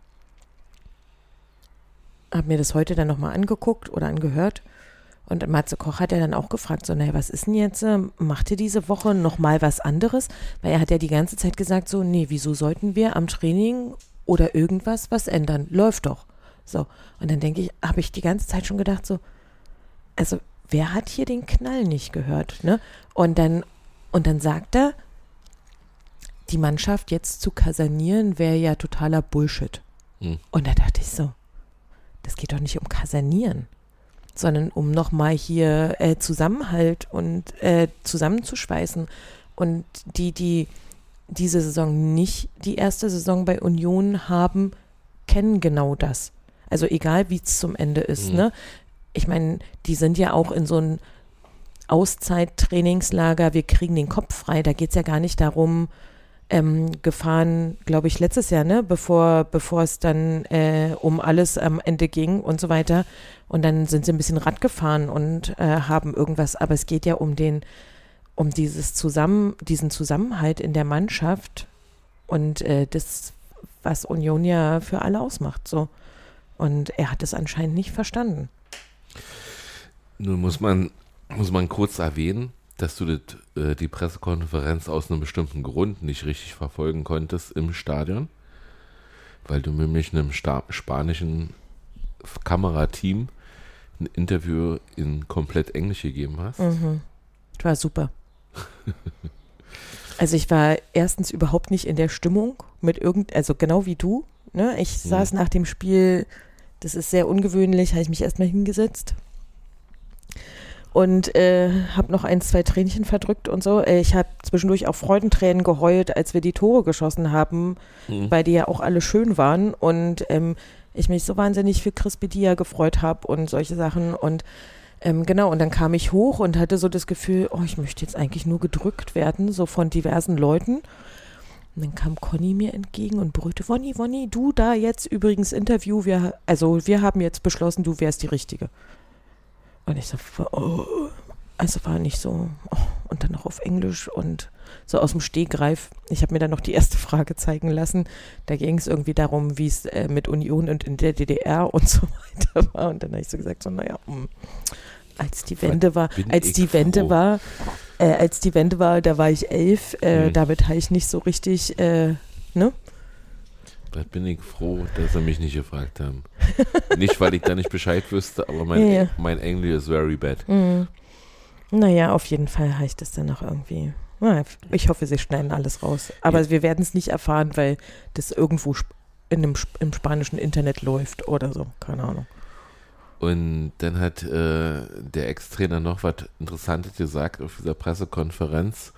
habe mir das heute dann nochmal angeguckt oder angehört. Und Matze Koch hat ja dann auch gefragt, so, naja, was ist denn jetzt, äh, macht ihr diese Woche nochmal was anderes? Weil er hat ja die ganze Zeit gesagt so, nee, wieso sollten wir am Training oder irgendwas was ändern? Läuft doch. So, und dann denke ich, habe ich die ganze Zeit schon gedacht so, also wer hat hier den Knall nicht gehört, ne? Und dann, und dann sagt er, die Mannschaft jetzt zu kasernieren wäre ja totaler Bullshit. Hm. Und da dachte ich so, das geht doch nicht um Kasernieren, sondern um nochmal hier äh, Zusammenhalt und äh, zusammenzuschweißen. Und die, die diese Saison nicht die erste Saison bei Union haben, kennen genau das. Also egal, wie es zum Ende ist. Mhm. Ne? Ich meine, die sind ja auch in so ein Auszeit-Trainingslager, wir kriegen den Kopf frei. Da geht es ja gar nicht darum, ähm, gefahren, glaube ich, letztes Jahr, ne, bevor, bevor es dann äh, um alles am Ende ging und so weiter. Und dann sind sie ein bisschen Rad gefahren und äh, haben irgendwas, aber es geht ja um den, um dieses Zusammen, diesen Zusammenhalt in der Mannschaft und äh, das, was Union ja für alle ausmacht, so. Und er hat es anscheinend nicht verstanden. Nun muss man, muss man kurz erwähnen, dass du das, äh, die Pressekonferenz aus einem bestimmten Grund nicht richtig verfolgen konntest im Stadion, weil du nämlich einem Sta- spanischen Kamerateam ein Interview in komplett Englisch gegeben hast. Mhm. War super. Also ich war erstens überhaupt nicht in der Stimmung mit irgend, also genau wie du. Ne? Ich Mhm. saß nach dem Spiel, das ist sehr ungewöhnlich, habe ich mich erstmal hingesetzt und äh, habe noch ein, zwei Tränchen verdrückt und so. Äh, Ich habe zwischendurch auch Freudentränen geheult, als wir die Tore geschossen haben, Mhm. weil die ja auch alle schön waren und ähm, ich mich so wahnsinnig für Chris Bedia gefreut habe und solche Sachen und ähm, genau, und dann kam ich hoch und hatte so das Gefühl, oh, ich möchte jetzt eigentlich nur gedrückt werden, so von diversen Leuten. Und dann kam Conny mir entgegen und brüllte, Wonni, Wonni, du da jetzt übrigens Interview, wir, also wir haben jetzt beschlossen, du wärst die Richtige. Und ich so, oh, also war nicht so, oh, und dann noch auf Englisch und so aus dem Stegreif. Ich habe mir dann noch die erste Frage zeigen lassen. Da ging es irgendwie darum, wie es äh, mit Union und in der D D R und so weiter war. Und dann habe ich so gesagt, so naja, mh, als die Wende war, bin als ich die Wende froh. war, äh, als die Wende war, da war ich elf. Äh, Mhm. Damit habe ich nicht so richtig, äh, ne? Da bin ich froh, dass sie mich nicht gefragt haben. Nicht, weil ich da nicht Bescheid wüsste, aber mein, Ja, ja. mein Englisch ist very bad. Mhm. Naja, auf jeden Fall habe ich das dann noch irgendwie. Na, ich hoffe, sie schneiden alles raus. Aber Ja. wir werden es nicht erfahren, weil das irgendwo sp- in dem, sp- im spanischen Internet läuft oder so. Keine Ahnung. Und dann hat äh, der Ex-Trainer noch was Interessantes gesagt auf dieser Pressekonferenz,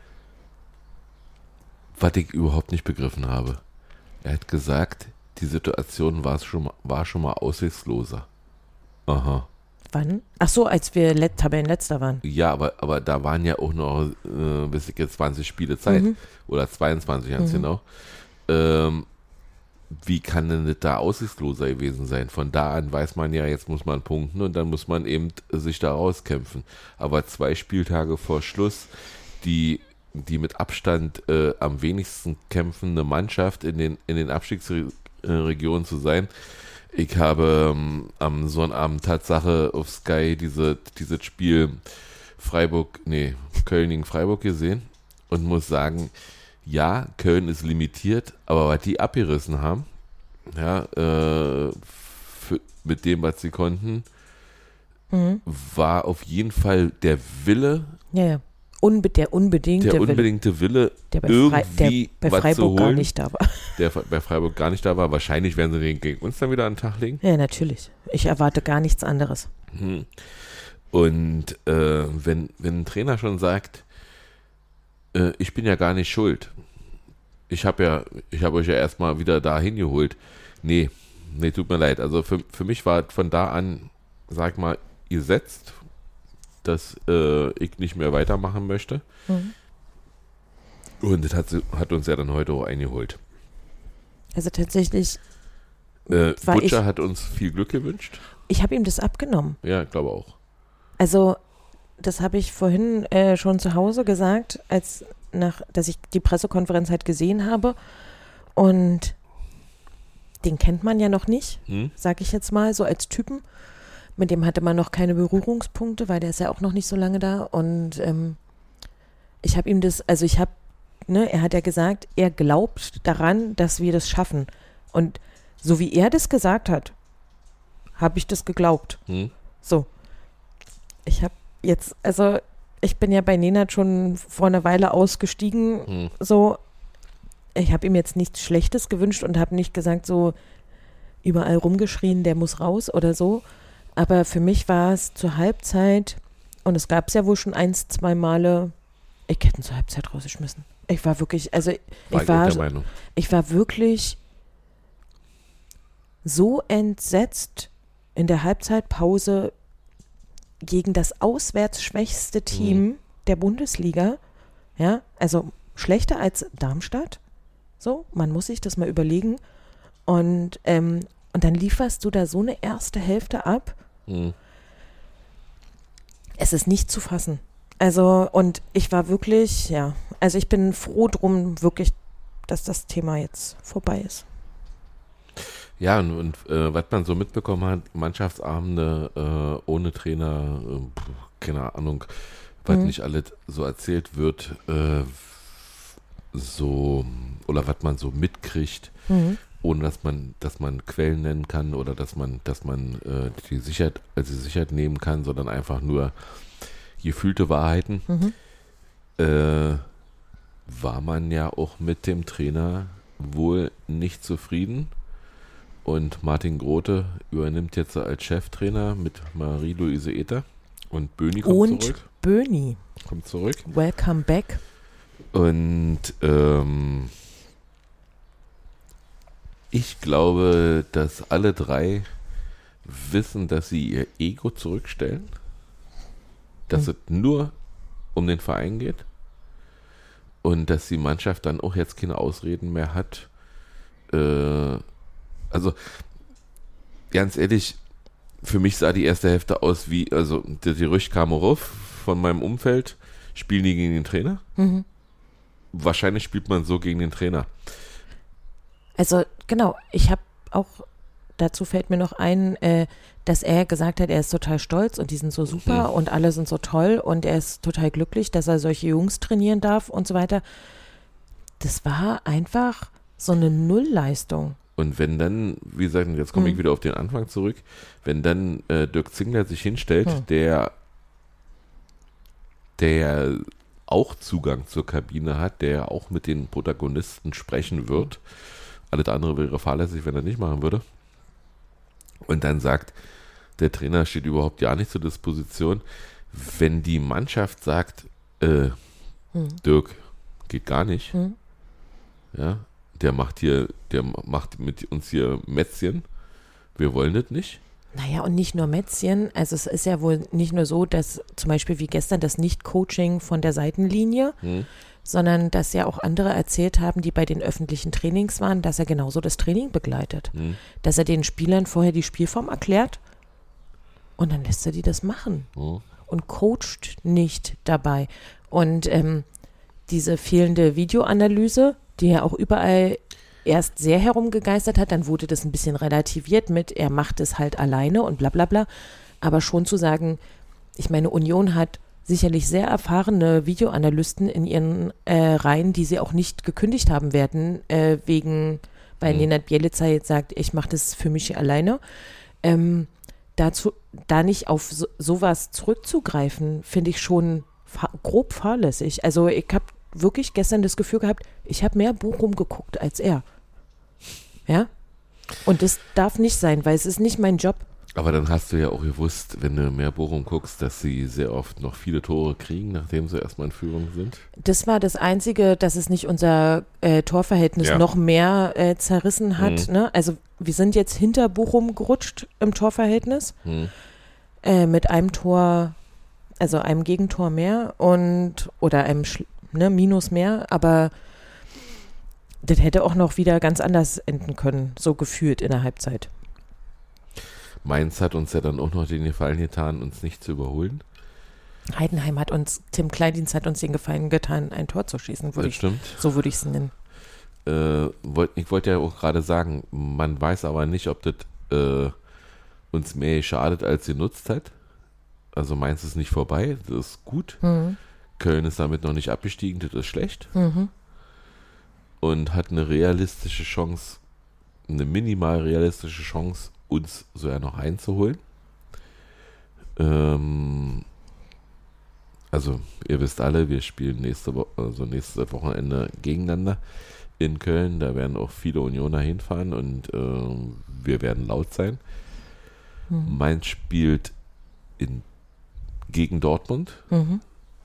was ich überhaupt nicht begriffen habe. Er hat gesagt, die Situation war schon mal, war schon mal aussichtsloser. Aha. Wann? Ach so, als wir Let- Tabellenletzter waren. Ja, aber, aber da waren ja auch noch, äh, bis ich jetzt zwanzig Spiele Zeit. Mhm. Oder zweiundzwanzig ganz Mhm. genau. Ähm, wie kann denn das da aussichtsloser gewesen sein? Von da an weiß man ja, jetzt muss man punkten und dann muss man eben sich da rauskämpfen. Aber zwei Spieltage vor Schluss, die, die mit Abstand äh, am wenigsten kämpfende Mannschaft in den, in den Abstiegsregionen zu sein. Ich habe ähm, am Sonnabend Tatsache auf Sky diese, dieses Spiel Freiburg, nee, Köln gegen Freiburg gesehen und muss sagen, ja, Köln ist limitiert, aber was die abgerissen haben, ja, äh, für, mit dem, was sie konnten, Mhm. war auf jeden Fall der Wille, Ja, ja. Unbe der unbedingte der Wille, unbedingte Wille, der bei, Frei irgendwie der bei was zu Freiburg gar holen, nicht da war. der bei Freiburg gar nicht da war. Wahrscheinlich werden sie den gegen uns dann wieder an den Tag legen. Ja, natürlich. Ich erwarte gar nichts anderes. Hm. Und äh, wenn, wenn ein Trainer schon sagt, äh, ich bin ja gar nicht schuld, ich habe ja, ich habe euch ja erstmal wieder da hingeholt. Nee, nee, tut mir leid. Also für, für mich war von da an, sag mal, gesetzt, dass äh, ich nicht mehr weitermachen möchte. Mhm. Und das hat, sie- hat uns ja dann heute auch eingeholt. Also tatsächlich, Äh, War Butcher ich- hat uns viel Glück gewünscht. ich habe ihm das abgenommen. Ja, ich glaube auch. Also, das habe ich vorhin äh, schon zu Hause gesagt, als nach, dass ich die Pressekonferenz halt gesehen habe. Und den kennt man ja noch nicht, Hm? sag ich jetzt mal, so als Typen. Mit dem hatte man noch keine Berührungspunkte, weil der ist ja auch noch nicht so lange da. Und ähm, ich habe ihm das, also ich habe, ne, er hat ja gesagt, er glaubt daran, dass wir das schaffen. Und so wie er das gesagt hat, habe ich das geglaubt. Hm? So. Ich habe jetzt, also ich bin ja bei Nenad schon vor einer Weile ausgestiegen, Hm. so. Ich habe ihm jetzt nichts Schlechtes gewünscht und habe nicht gesagt, so überall rumgeschrien, der muss raus oder so. Aber für mich war es zur Halbzeit, und es gab es ja wohl schon eins, zwei Male, ich hätte ihn zur Halbzeit rausgeschmissen. Ich war wirklich, also War ich war, der Meinung. ich war wirklich so entsetzt in der Halbzeitpause gegen das auswärts schwächste Team der Bundesliga. Ja, also schlechter als Darmstadt. So, man muss sich das mal überlegen. Und, ähm, und dann lieferst du da so eine erste Hälfte ab. Hm. Es ist nicht zu fassen. Also, und ich war wirklich, ja, also ich bin froh drum, wirklich, dass das Thema jetzt vorbei ist. Ja, und, und äh, was man so mitbekommen hat, Mannschaftsabende äh, ohne Trainer, äh, keine Ahnung, was Mhm. nicht alles so erzählt wird, äh, so, oder was man so mitkriegt, Mhm. ohne dass man, dass man Quellen nennen kann oder dass man, dass man äh, die Sicherheit, also die Sicherheit nehmen kann, sondern einfach nur gefühlte Wahrheiten, Mhm. äh, war man ja auch mit dem Trainer wohl nicht zufrieden. Und Martin Grote übernimmt jetzt als Cheftrainer mit Marie-Louise Ether und Böni kommt Und zurück. Böni, Kommt zurück. welcome back. Und ähm, ich glaube, dass alle drei wissen, dass sie ihr Ego zurückstellen, dass Hm. es nur um den Verein geht und dass die Mannschaft dann auch jetzt keine Ausreden mehr hat. Äh, also ganz ehrlich, für mich sah die erste Hälfte aus wie, also der Gerücht kam rauf von meinem Umfeld, spielen die gegen den Trainer? Mhm. Wahrscheinlich spielt man so gegen den Trainer. Also genau, ich habe auch, dazu fällt mir noch ein, äh, dass er gesagt hat, er ist total stolz und die sind so super Mhm. und alle sind so toll und er ist total glücklich, dass er solche Jungs trainieren darf und so weiter. Das war einfach so eine Nullleistung. Und wenn dann, wie gesagt, und jetzt komme Mhm. ich wieder auf den Anfang zurück, wenn dann äh, Dirk Zingler sich hinstellt, Mhm. der, der auch Zugang zur Kabine hat, der auch mit den Protagonisten sprechen wird, alles andere wäre fahrlässig, wenn er nicht machen würde, und dann sagt, der Trainer steht überhaupt ja nicht zur Disposition, wenn die Mannschaft sagt, äh, Mhm. Dirk, geht gar nicht, Mhm. ja, der macht hier, der macht mit uns hier Mätzchen, wir wollen das nicht. Naja, und nicht nur Mätzchen, also es ist ja wohl nicht nur so, dass zum Beispiel wie gestern das Nicht-Coaching von der Seitenlinie, Hm. sondern dass ja auch andere erzählt haben, die bei den öffentlichen Trainings waren, dass er genauso das Training begleitet. Hm. Dass er den Spielern vorher die Spielform erklärt und dann lässt er die das machen Hm. und coacht nicht dabei. Und ähm, diese fehlende Videoanalyse, die ja auch überall erst sehr herumgegeistert hat, dann wurde das ein bisschen relativiert mit, er macht es halt alleine und bla bla bla. Aber schon zu sagen, ich meine, Union hat sicherlich sehr erfahrene Videoanalysten in ihren äh, Reihen, die sie auch nicht gekündigt haben werden, äh, wegen, weil Mhm. Nenad Bjelica jetzt sagt, ich mache das für mich alleine. Ähm, dazu, da nicht auf so, sowas zurückzugreifen, finde ich schon fa- grob fahrlässig. Also ich habe wirklich gestern das Gefühl gehabt, ich habe mehr Bochum geguckt als er. Ja? Und das darf nicht sein, weil es ist nicht mein Job. Aber dann hast du ja auch gewusst, wenn du mehr Bochum guckst, dass sie sehr oft noch viele Tore kriegen, nachdem sie erstmal in Führung sind. Das war das Einzige, dass es nicht unser äh, Torverhältnis Ja. noch mehr äh, zerrissen hat. Mhm. Ne? Also wir sind jetzt hinter Bochum gerutscht im Torverhältnis Hm. äh, mit einem Tor, also einem Gegentor mehr und oder einem Schl- ne, Minus mehr, aber das hätte auch noch wieder ganz anders enden können, so gefühlt in der Halbzeit. Mainz hat uns ja dann auch noch den Gefallen getan, uns nicht zu überholen. Heidenheim hat uns, Tim Kleindienst hat uns den Gefallen getan, ein Tor zu schießen, würde Das ich, stimmt. so würde ich es nennen. Äh, wollt, ich wollte ja auch gerade sagen, man weiß aber nicht, ob das äh, uns mehr geschadet als genutzt hat. Also Mainz ist nicht vorbei, das ist gut. Mhm. Köln ist damit noch nicht abgestiegen, das ist schlecht. Mhm. Und hat eine realistische Chance, eine minimal realistische Chance, uns so ja noch einzuholen. Ähm, also ihr wisst alle, wir spielen nächste Woche, also nächstes Wochenende gegeneinander in Köln. Da werden auch viele Unioner hinfahren und ähm, wir werden laut sein. Mhm. Mainz spielt in, gegen Dortmund. Mhm.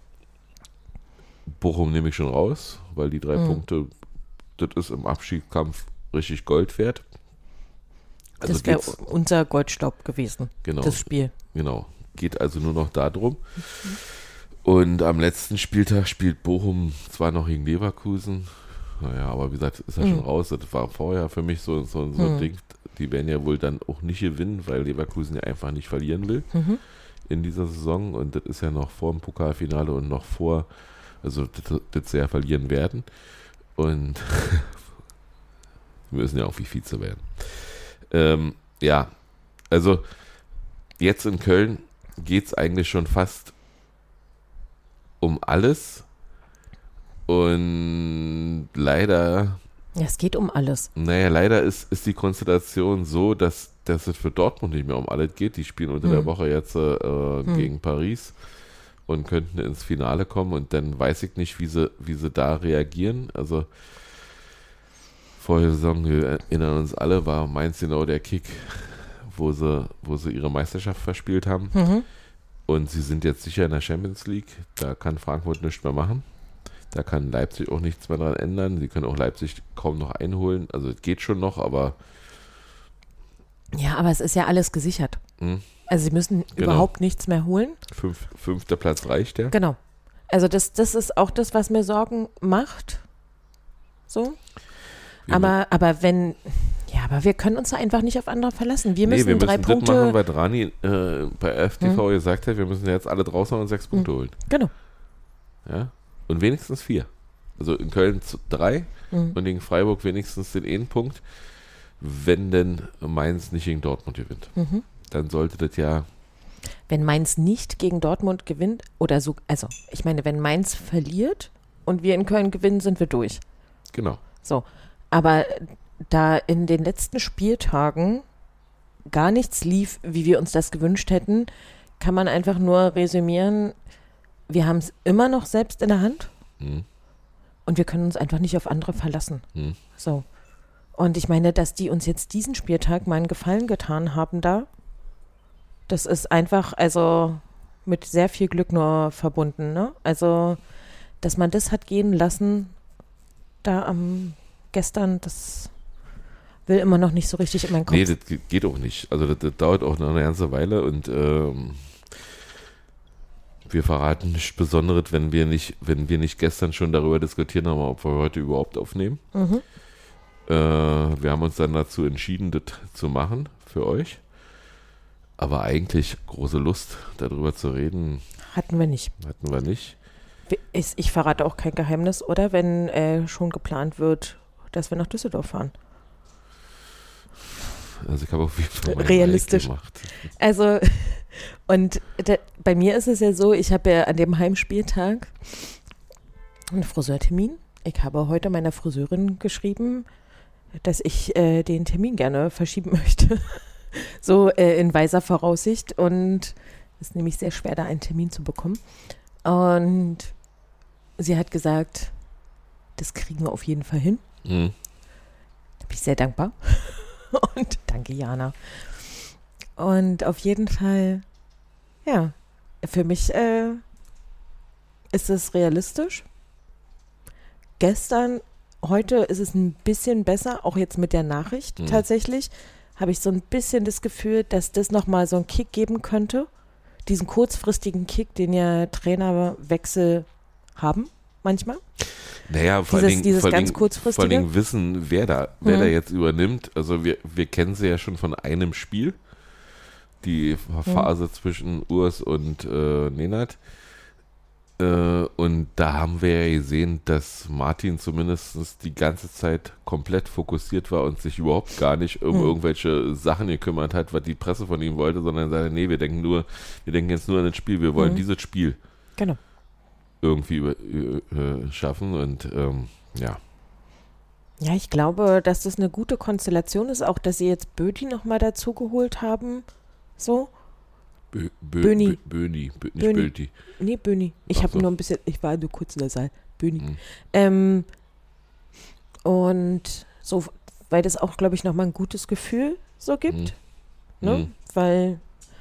Bochum nehme ich schon raus, weil die drei Mhm. Punkte, das ist im Abstiegskampf richtig Gold wert. Also Das wäre geht's, unser Goldstaub gewesen, genau, das Spiel. genau. Geht also nur noch darum. Und am letzten Spieltag spielt Bochum zwar noch gegen Leverkusen, naja, aber wie gesagt, ist ja schon Mhm. raus. Das war vorher für mich so, so, so ein Mhm. Ding. Die werden ja wohl dann auch nicht gewinnen, weil Leverkusen ja einfach nicht verlieren will Mhm. in dieser Saison. Und das ist ja noch vor dem Pokalfinale und noch vor, also das, das sie ja verlieren werden. Und wir müssen ja auch wie Vize werden. Ähm, ja, also jetzt in Köln geht es eigentlich schon fast um alles und leider, Ja, es geht um alles. naja, leider ist, ist die Konstellation so, dass, dass es für Dortmund nicht mehr um alles geht. Die spielen unter Hm. der Woche jetzt äh, Hm. gegen Paris und könnten ins Finale kommen und dann weiß ich nicht, wie sie, wie sie da reagieren. Also vorige Saison, wir erinnern uns alle, war Mainz genau der Kick, wo sie, wo sie ihre Meisterschaft verspielt haben. Mhm. Und sie sind jetzt sicher in der Champions League. Da kann Frankfurt nichts mehr machen. Da kann Leipzig auch nichts mehr dran ändern. Sie können auch Leipzig kaum noch einholen. Also es geht schon noch, aber Ja, aber es ist ja alles gesichert. mh, Also sie müssen Genau. überhaupt nichts mehr holen. fünf, fünfter Platz reicht ja. Genau. Also das, das ist auch das, was mir Sorgen macht. So. Wir Aber, aber wenn, ja, aber wir können uns da einfach nicht auf andere verlassen. Wir Nee, müssen wir drei müssen das Punkte. machen, weil Drani äh, bei F T V gesagt hat, wir müssen jetzt alle draußen und sechs Punkte holen. Genau. Ja? Und wenigstens vier. Also in Köln z- drei Mhm. und gegen Freiburg wenigstens den einen Punkt. Wenn denn Mainz nicht gegen Dortmund gewinnt, Mhm. dann sollte das ja, Wenn Mainz nicht gegen Dortmund gewinnt, oder so, also ich meine, wenn Mainz verliert und wir in Köln gewinnen, sind wir durch. genau. So. Aber da in den letzten Spieltagen gar nichts lief, wie wir uns das gewünscht hätten, kann man einfach nur resümieren, wir haben es immer noch selbst in der Hand Hm, und wir können uns einfach nicht auf andere verlassen. hm. So. Und ich meine, dass die uns jetzt diesen Spieltag mal einen Gefallen getan haben da, das ist einfach, also mit sehr viel Glück nur verbunden, ne? Also, dass man das hat gehen lassen, da am gestern, das will immer noch nicht so richtig in meinen Kopf. Nee, das ge- geht auch nicht. Also das, das dauert auch noch eine ganze Weile und ähm, wir verraten nichts Besonderes, wenn wir nicht, wenn wir nicht gestern schon darüber diskutiert haben, ob wir heute überhaupt aufnehmen. Mhm. Äh, wir haben uns dann dazu entschieden, das zu machen für euch. Aber eigentlich große Lust, darüber zu reden, Hatten wir nicht. hatten wir nicht. Wir- Ich, ich verrate auch kein Geheimnis, oder? Wenn äh, schon geplant wird, dass wir nach Düsseldorf fahren. Also ich habe auf jeden Fall meinen Realistisch. Like gemacht. Also, und da, bei mir ist es ja so, ich habe ja an dem Heimspieltag einen Friseurtermin. Ich habe heute meiner Friseurin geschrieben, dass ich äh, den Termin gerne verschieben möchte. So äh, in weiser Voraussicht. Und es ist nämlich sehr schwer, da einen Termin zu bekommen. Und sie hat gesagt, das kriegen wir auf jeden Fall hin. Mhm. Da bin ich sehr dankbar. Und danke, Jana. Und auf jeden Fall, ja, für mich äh, ist es realistisch. Gestern, heute ist es ein bisschen besser, auch jetzt mit der Nachricht Mhm. tatsächlich, habe ich so ein bisschen das Gefühl, dass das nochmal so einen Kick geben könnte. Diesen kurzfristigen Kick, den ja Trainerwechsel haben manchmal. Naja, vor Dieses- allen Dingen, dieses vor allen ganz Dingen- kurzfristige? vor allen Dingen wissen, wer da, wer Mhm. da jetzt übernimmt. Also wir, wir kennen sie ja schon von einem Spiel. Die Phase zwischen Urs und äh, Nenad. Äh, und da haben wir ja gesehen, dass Martin zumindest die ganze Zeit komplett fokussiert war und sich überhaupt gar nicht um Mhm. irgendwelche Sachen gekümmert hat, was die Presse von ihm wollte, sondern sagte, nee, wir denken nur, wir denken jetzt nur an das Spiel, wir wollen Mhm. dieses Spiel Genau. irgendwie über, äh, schaffen und ähm, ja. Ja, ich glaube, dass das eine gute Konstellation ist, auch dass sie jetzt Bödi nochmal dazu geholt haben. So? Bö, Bö, Böni. Bö, Böni, Bö, nicht Böni. Bölti. Nee, Böni. Ich Ach habe so. nur ein bisschen, ich war nur kurz in der Saal. Böni. Mhm. Ähm, und so, weil das auch, glaube ich, nochmal ein gutes Gefühl so gibt. Ne? Mhm. Weil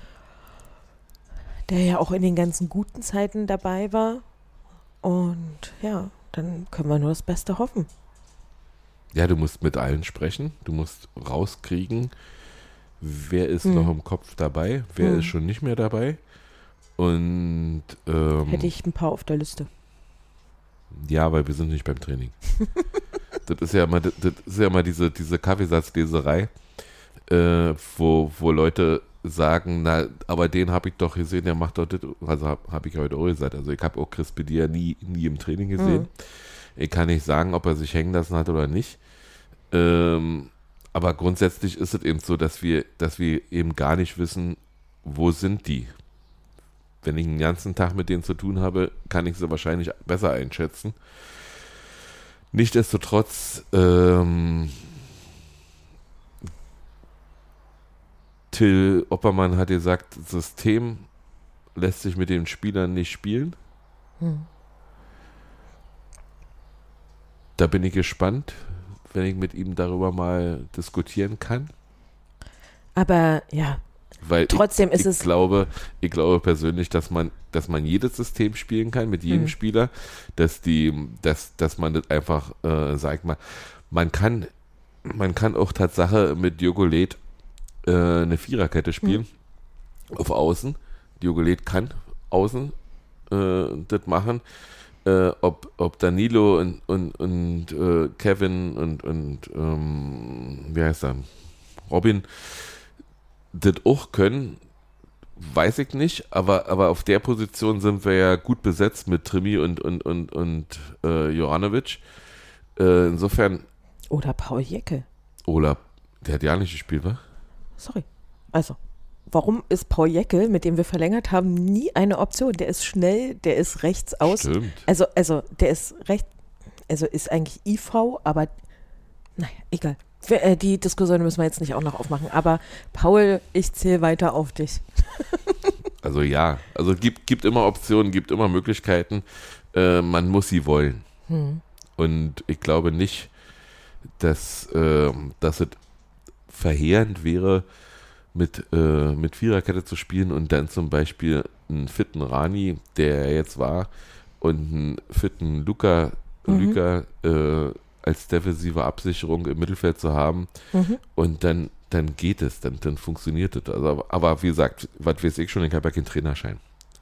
der ja auch in den ganzen guten Zeiten dabei war. Und ja, dann können wir nur das Beste hoffen. Ja, du musst mit allen sprechen, du musst rauskriegen, wer ist Hm. noch im Kopf dabei, wer Hm. ist schon nicht mehr dabei. Und ähm, Hätte ich ein paar auf der Liste. ja, weil wir sind nicht beim Training. das ist ja immer, das, das ist ja immer diese, diese Kaffeesatzleserei, äh, wo, wo Leute sagen, na, aber den habe ich doch gesehen, der macht doch das. Also habe hab ich heute auch gesagt. Also ich habe auch Chris Bedia nie, nie im Training gesehen. Mhm. Ich kann nicht sagen, ob er sich hängen lassen hat oder nicht. Ähm, aber grundsätzlich ist es eben so, dass wir, dass wir eben gar nicht wissen, wo sind die. Wenn ich den ganzen Tag mit denen zu tun habe, kann ich sie wahrscheinlich besser einschätzen. Nichtsdestotrotz, ähm, Till Oppermann hat gesagt, das System lässt sich mit den Spielern nicht spielen. Hm. Da bin ich gespannt, wenn ich mit ihm darüber mal diskutieren kann. Aber ja, Weil trotzdem ich, ist ich es... Glaube, ich glaube persönlich, dass man, dass man jedes System spielen kann, mit jedem hm. Spieler, dass die, dass, dass man das einfach, äh, sag ich mal, man kann, man kann auch Tatsache mit Diogolet äh, eine Viererkette spielen, hm. auf Außen. Diogolet kann außen äh, das machen. Äh, ob, ob Danilo und, und, und äh, Kevin und, und ähm, wie heißt er, Robin das auch können, weiß ich nicht, aber, aber auf der Position sind wir ja gut besetzt mit Trimi und, und, und, und äh, Joranovic. Äh, insofern. Oder Paul Jäckel. Oder, der hat ja nicht gespielt, wa? Sorry. Also, warum ist Paul Jäckel, mit dem wir verlängert haben, nie eine Option? Der ist schnell, der ist rechts aus. Stimmt. Also, also der ist recht, also ist eigentlich I V, aber naja, egal. Die Diskussion müssen wir jetzt nicht auch noch aufmachen. Aber Paul, ich zähle weiter auf dich. Also ja, also gibt, gibt immer Optionen, gibt immer Möglichkeiten. Äh, man muss sie wollen. Hm. Und ich glaube nicht, dass, äh, dass es verheerend wäre, mit, äh, mit Viererkette zu spielen und dann zum Beispiel einen fitten Rani, der jetzt war, und einen fitten Luka, mhm. Luka äh, als defensive Absicherung im Mittelfeld zu haben. Mhm. Und dann, dann geht es, dann, dann funktioniert es. Also, aber wie gesagt, was weiß ich schon, ich habe ja keinen Trainerschein.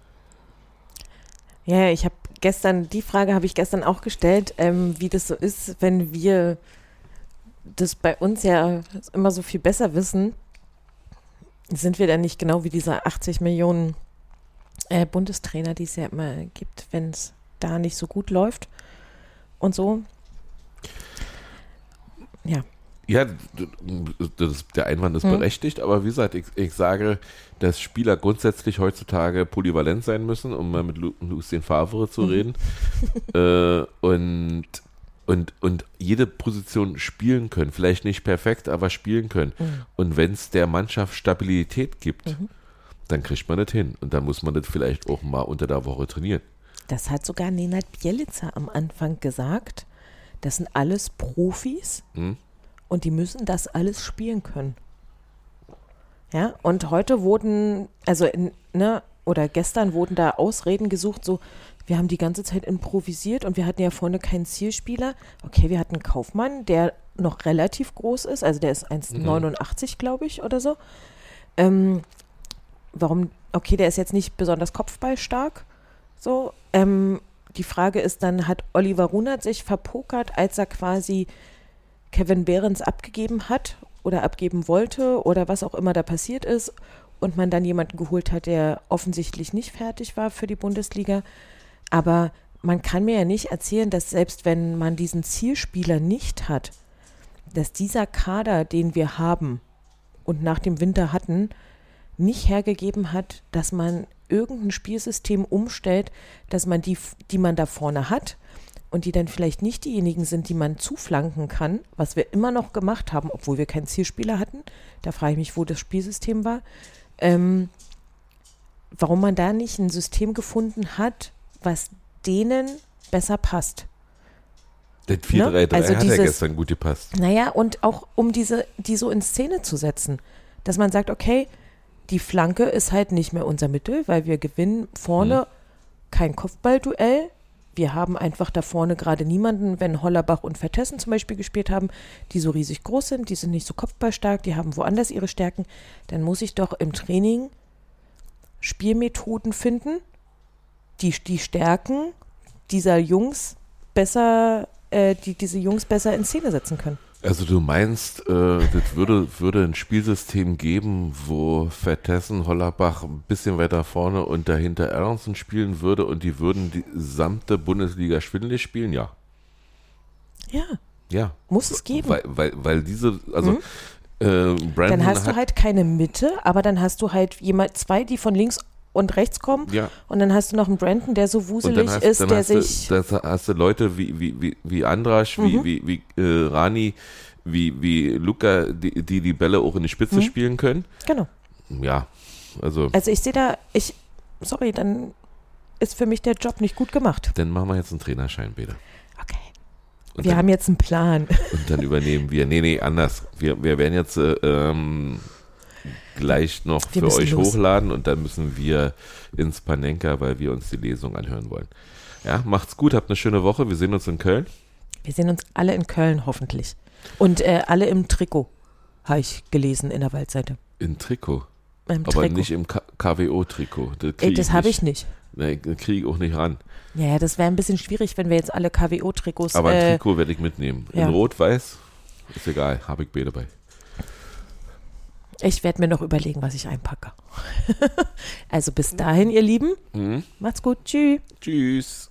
Ja, ich habe gestern, die Frage habe ich gestern auch gestellt, ähm, wie das so ist, wenn wir das bei uns ja immer so viel besser wissen, sind wir dann nicht genau wie diese achtzig Millionen äh, Bundestrainer, die es ja immer gibt, wenn es da nicht so gut läuft und so. Ja. Ja, das, der Einwand ist hm. berechtigt, aber wie gesagt, ich, ich sage, dass Spieler grundsätzlich heutzutage polyvalent sein müssen, um mal mit Lu, Lucien Favre zu reden. äh, und, und, und jede Position spielen können. Vielleicht nicht perfekt, aber spielen können. Mhm. Und wenn es der Mannschaft Stabilität gibt, mhm. dann kriegt man das hin. Und dann muss man das vielleicht auch mal unter der Woche trainieren. Das hat sogar Nenad Bjelica am Anfang gesagt. Das sind alles Profis mhm. und die müssen das alles spielen können. Ja, und heute wurden, also in, ne, oder gestern wurden da Ausreden gesucht, so, wir haben die ganze Zeit improvisiert und wir hatten ja vorne keinen Zielspieler. Okay, wir hatten einen Kaufmann, der noch relativ groß ist, also der ist eins Komma neunundachtzig, mhm. glaube ich, oder so. Ähm, warum, okay, der ist jetzt nicht besonders kopfballstark, so, ähm, die Frage ist dann, hat Oliver Runert sich verpokert, als er quasi Kevin Behrens abgegeben hat oder abgeben wollte oder was auch immer da passiert ist und man dann jemanden geholt hat, der offensichtlich nicht fertig war für die Bundesliga. Aber man kann mir ja nicht erzählen, dass selbst wenn man diesen Zielspieler nicht hat, dass dieser Kader, den wir haben und nach dem Winter hatten, nicht hergegeben hat, dass man irgendein Spielsystem umstellt, dass man die, die man da vorne hat und die dann vielleicht nicht diejenigen sind, die man zuflanken kann, was wir immer noch gemacht haben, obwohl wir keinen Zielspieler hatten. Da frage ich mich, wo das Spielsystem war. Ähm, warum man da nicht ein System gefunden hat, was denen besser passt. Das vier drei drei also hat dieses, ja gestern gut gepasst. Naja, und auch um diese, die so in Szene zu setzen, dass man sagt, okay, die Flanke ist halt nicht mehr unser Mittel, weil wir gewinnen vorne mhm. kein Kopfballduell. Wir haben einfach da vorne gerade niemanden, wenn Hollerbach und Vertessen zum Beispiel gespielt haben, die so riesig groß sind, die sind nicht so kopfballstark, die haben woanders ihre Stärken. Dann muss ich doch im Training Spielmethoden finden, die die Stärken dieser Jungs besser, äh, die diese Jungs besser in Szene setzen können. Also du meinst, äh, das würde, würde ein Spielsystem geben, wo Vertessen, Hollerbach ein bisschen weiter vorne und dahinter Aronson spielen würde und die würden die gesamte Bundesliga schwindelig spielen? Ja. Ja. Ja. Muss es geben. Weil, weil, weil diese, also Mhm. äh, Brandon Dann hast hat, du halt keine Mitte, aber dann hast du halt jemand, zwei, die von links und rechts kommen. ja. Und dann hast du noch einen Brandon, der so Und wuselig dann hast, ist, dann der hast sich. du, das hast du Leute wie, wie, wie, wie Andras, wie, Mhm. wie, wie äh, Rani, wie, wie Luca, die, die die Bälle auch in die Spitze Mhm. spielen können. Genau. Ja, also Also ich sehe da, ich, sorry, dann ist für mich der Job nicht gut gemacht. dann machen wir jetzt einen Trainerschein, bitte. Okay. Und Wir dann, haben jetzt einen Plan. und dann übernehmen wir. Nee, nee, anders. Wir, wir werden jetzt äh, ähm, gleich noch Wir für müssen euch los. hochladen und dann müssen wir ins Panenka, weil wir uns die Lesung anhören wollen. Ja, macht's gut, habt eine schöne Woche. Wir sehen uns in Köln. Wir sehen uns alle in Köln hoffentlich. Und äh, alle im Trikot, habe ich gelesen in der Waldseite. In Trikot. Im Aber Trikot. nicht im K W O-Trikot. Das, Ey, krieg das habe ich nicht. Nee, das kriege ich auch nicht ran. Ja, ja, das wäre ein bisschen schwierig, wenn wir jetzt alle K W O-Trikots. Aber ein Äh, Trikot werde ich mitnehmen. ja. In Rot-Weiß, ist egal, habe ich B dabei. ich werde mir noch überlegen, was ich einpacke. Also bis dahin, ihr Lieben, Mhm. macht's gut. Tschüss. Tschüss.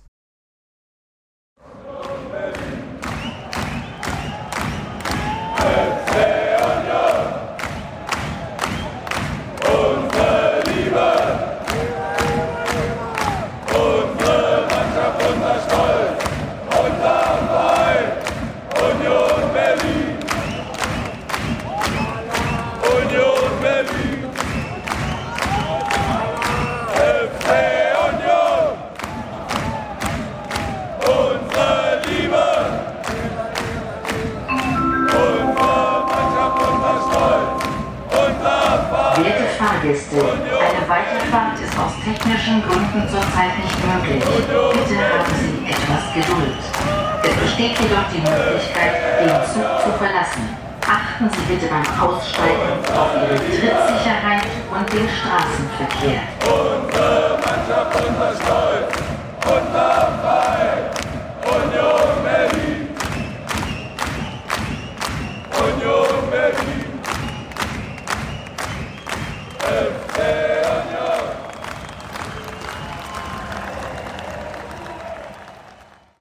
Werte Fahrgäste, eine Weiterfahrt ist aus technischen Gründen zurzeit nicht möglich. Bitte haben Sie etwas Geduld. Es besteht jedoch die Möglichkeit, den Zug zu verlassen. Achten Sie bitte beim Aussteigen auf Ihre Trittsicherheit und den Straßenverkehr. Unsere Mannschaft, unser Stolz, unser Verein, Union Berlin, Union Berlin, F C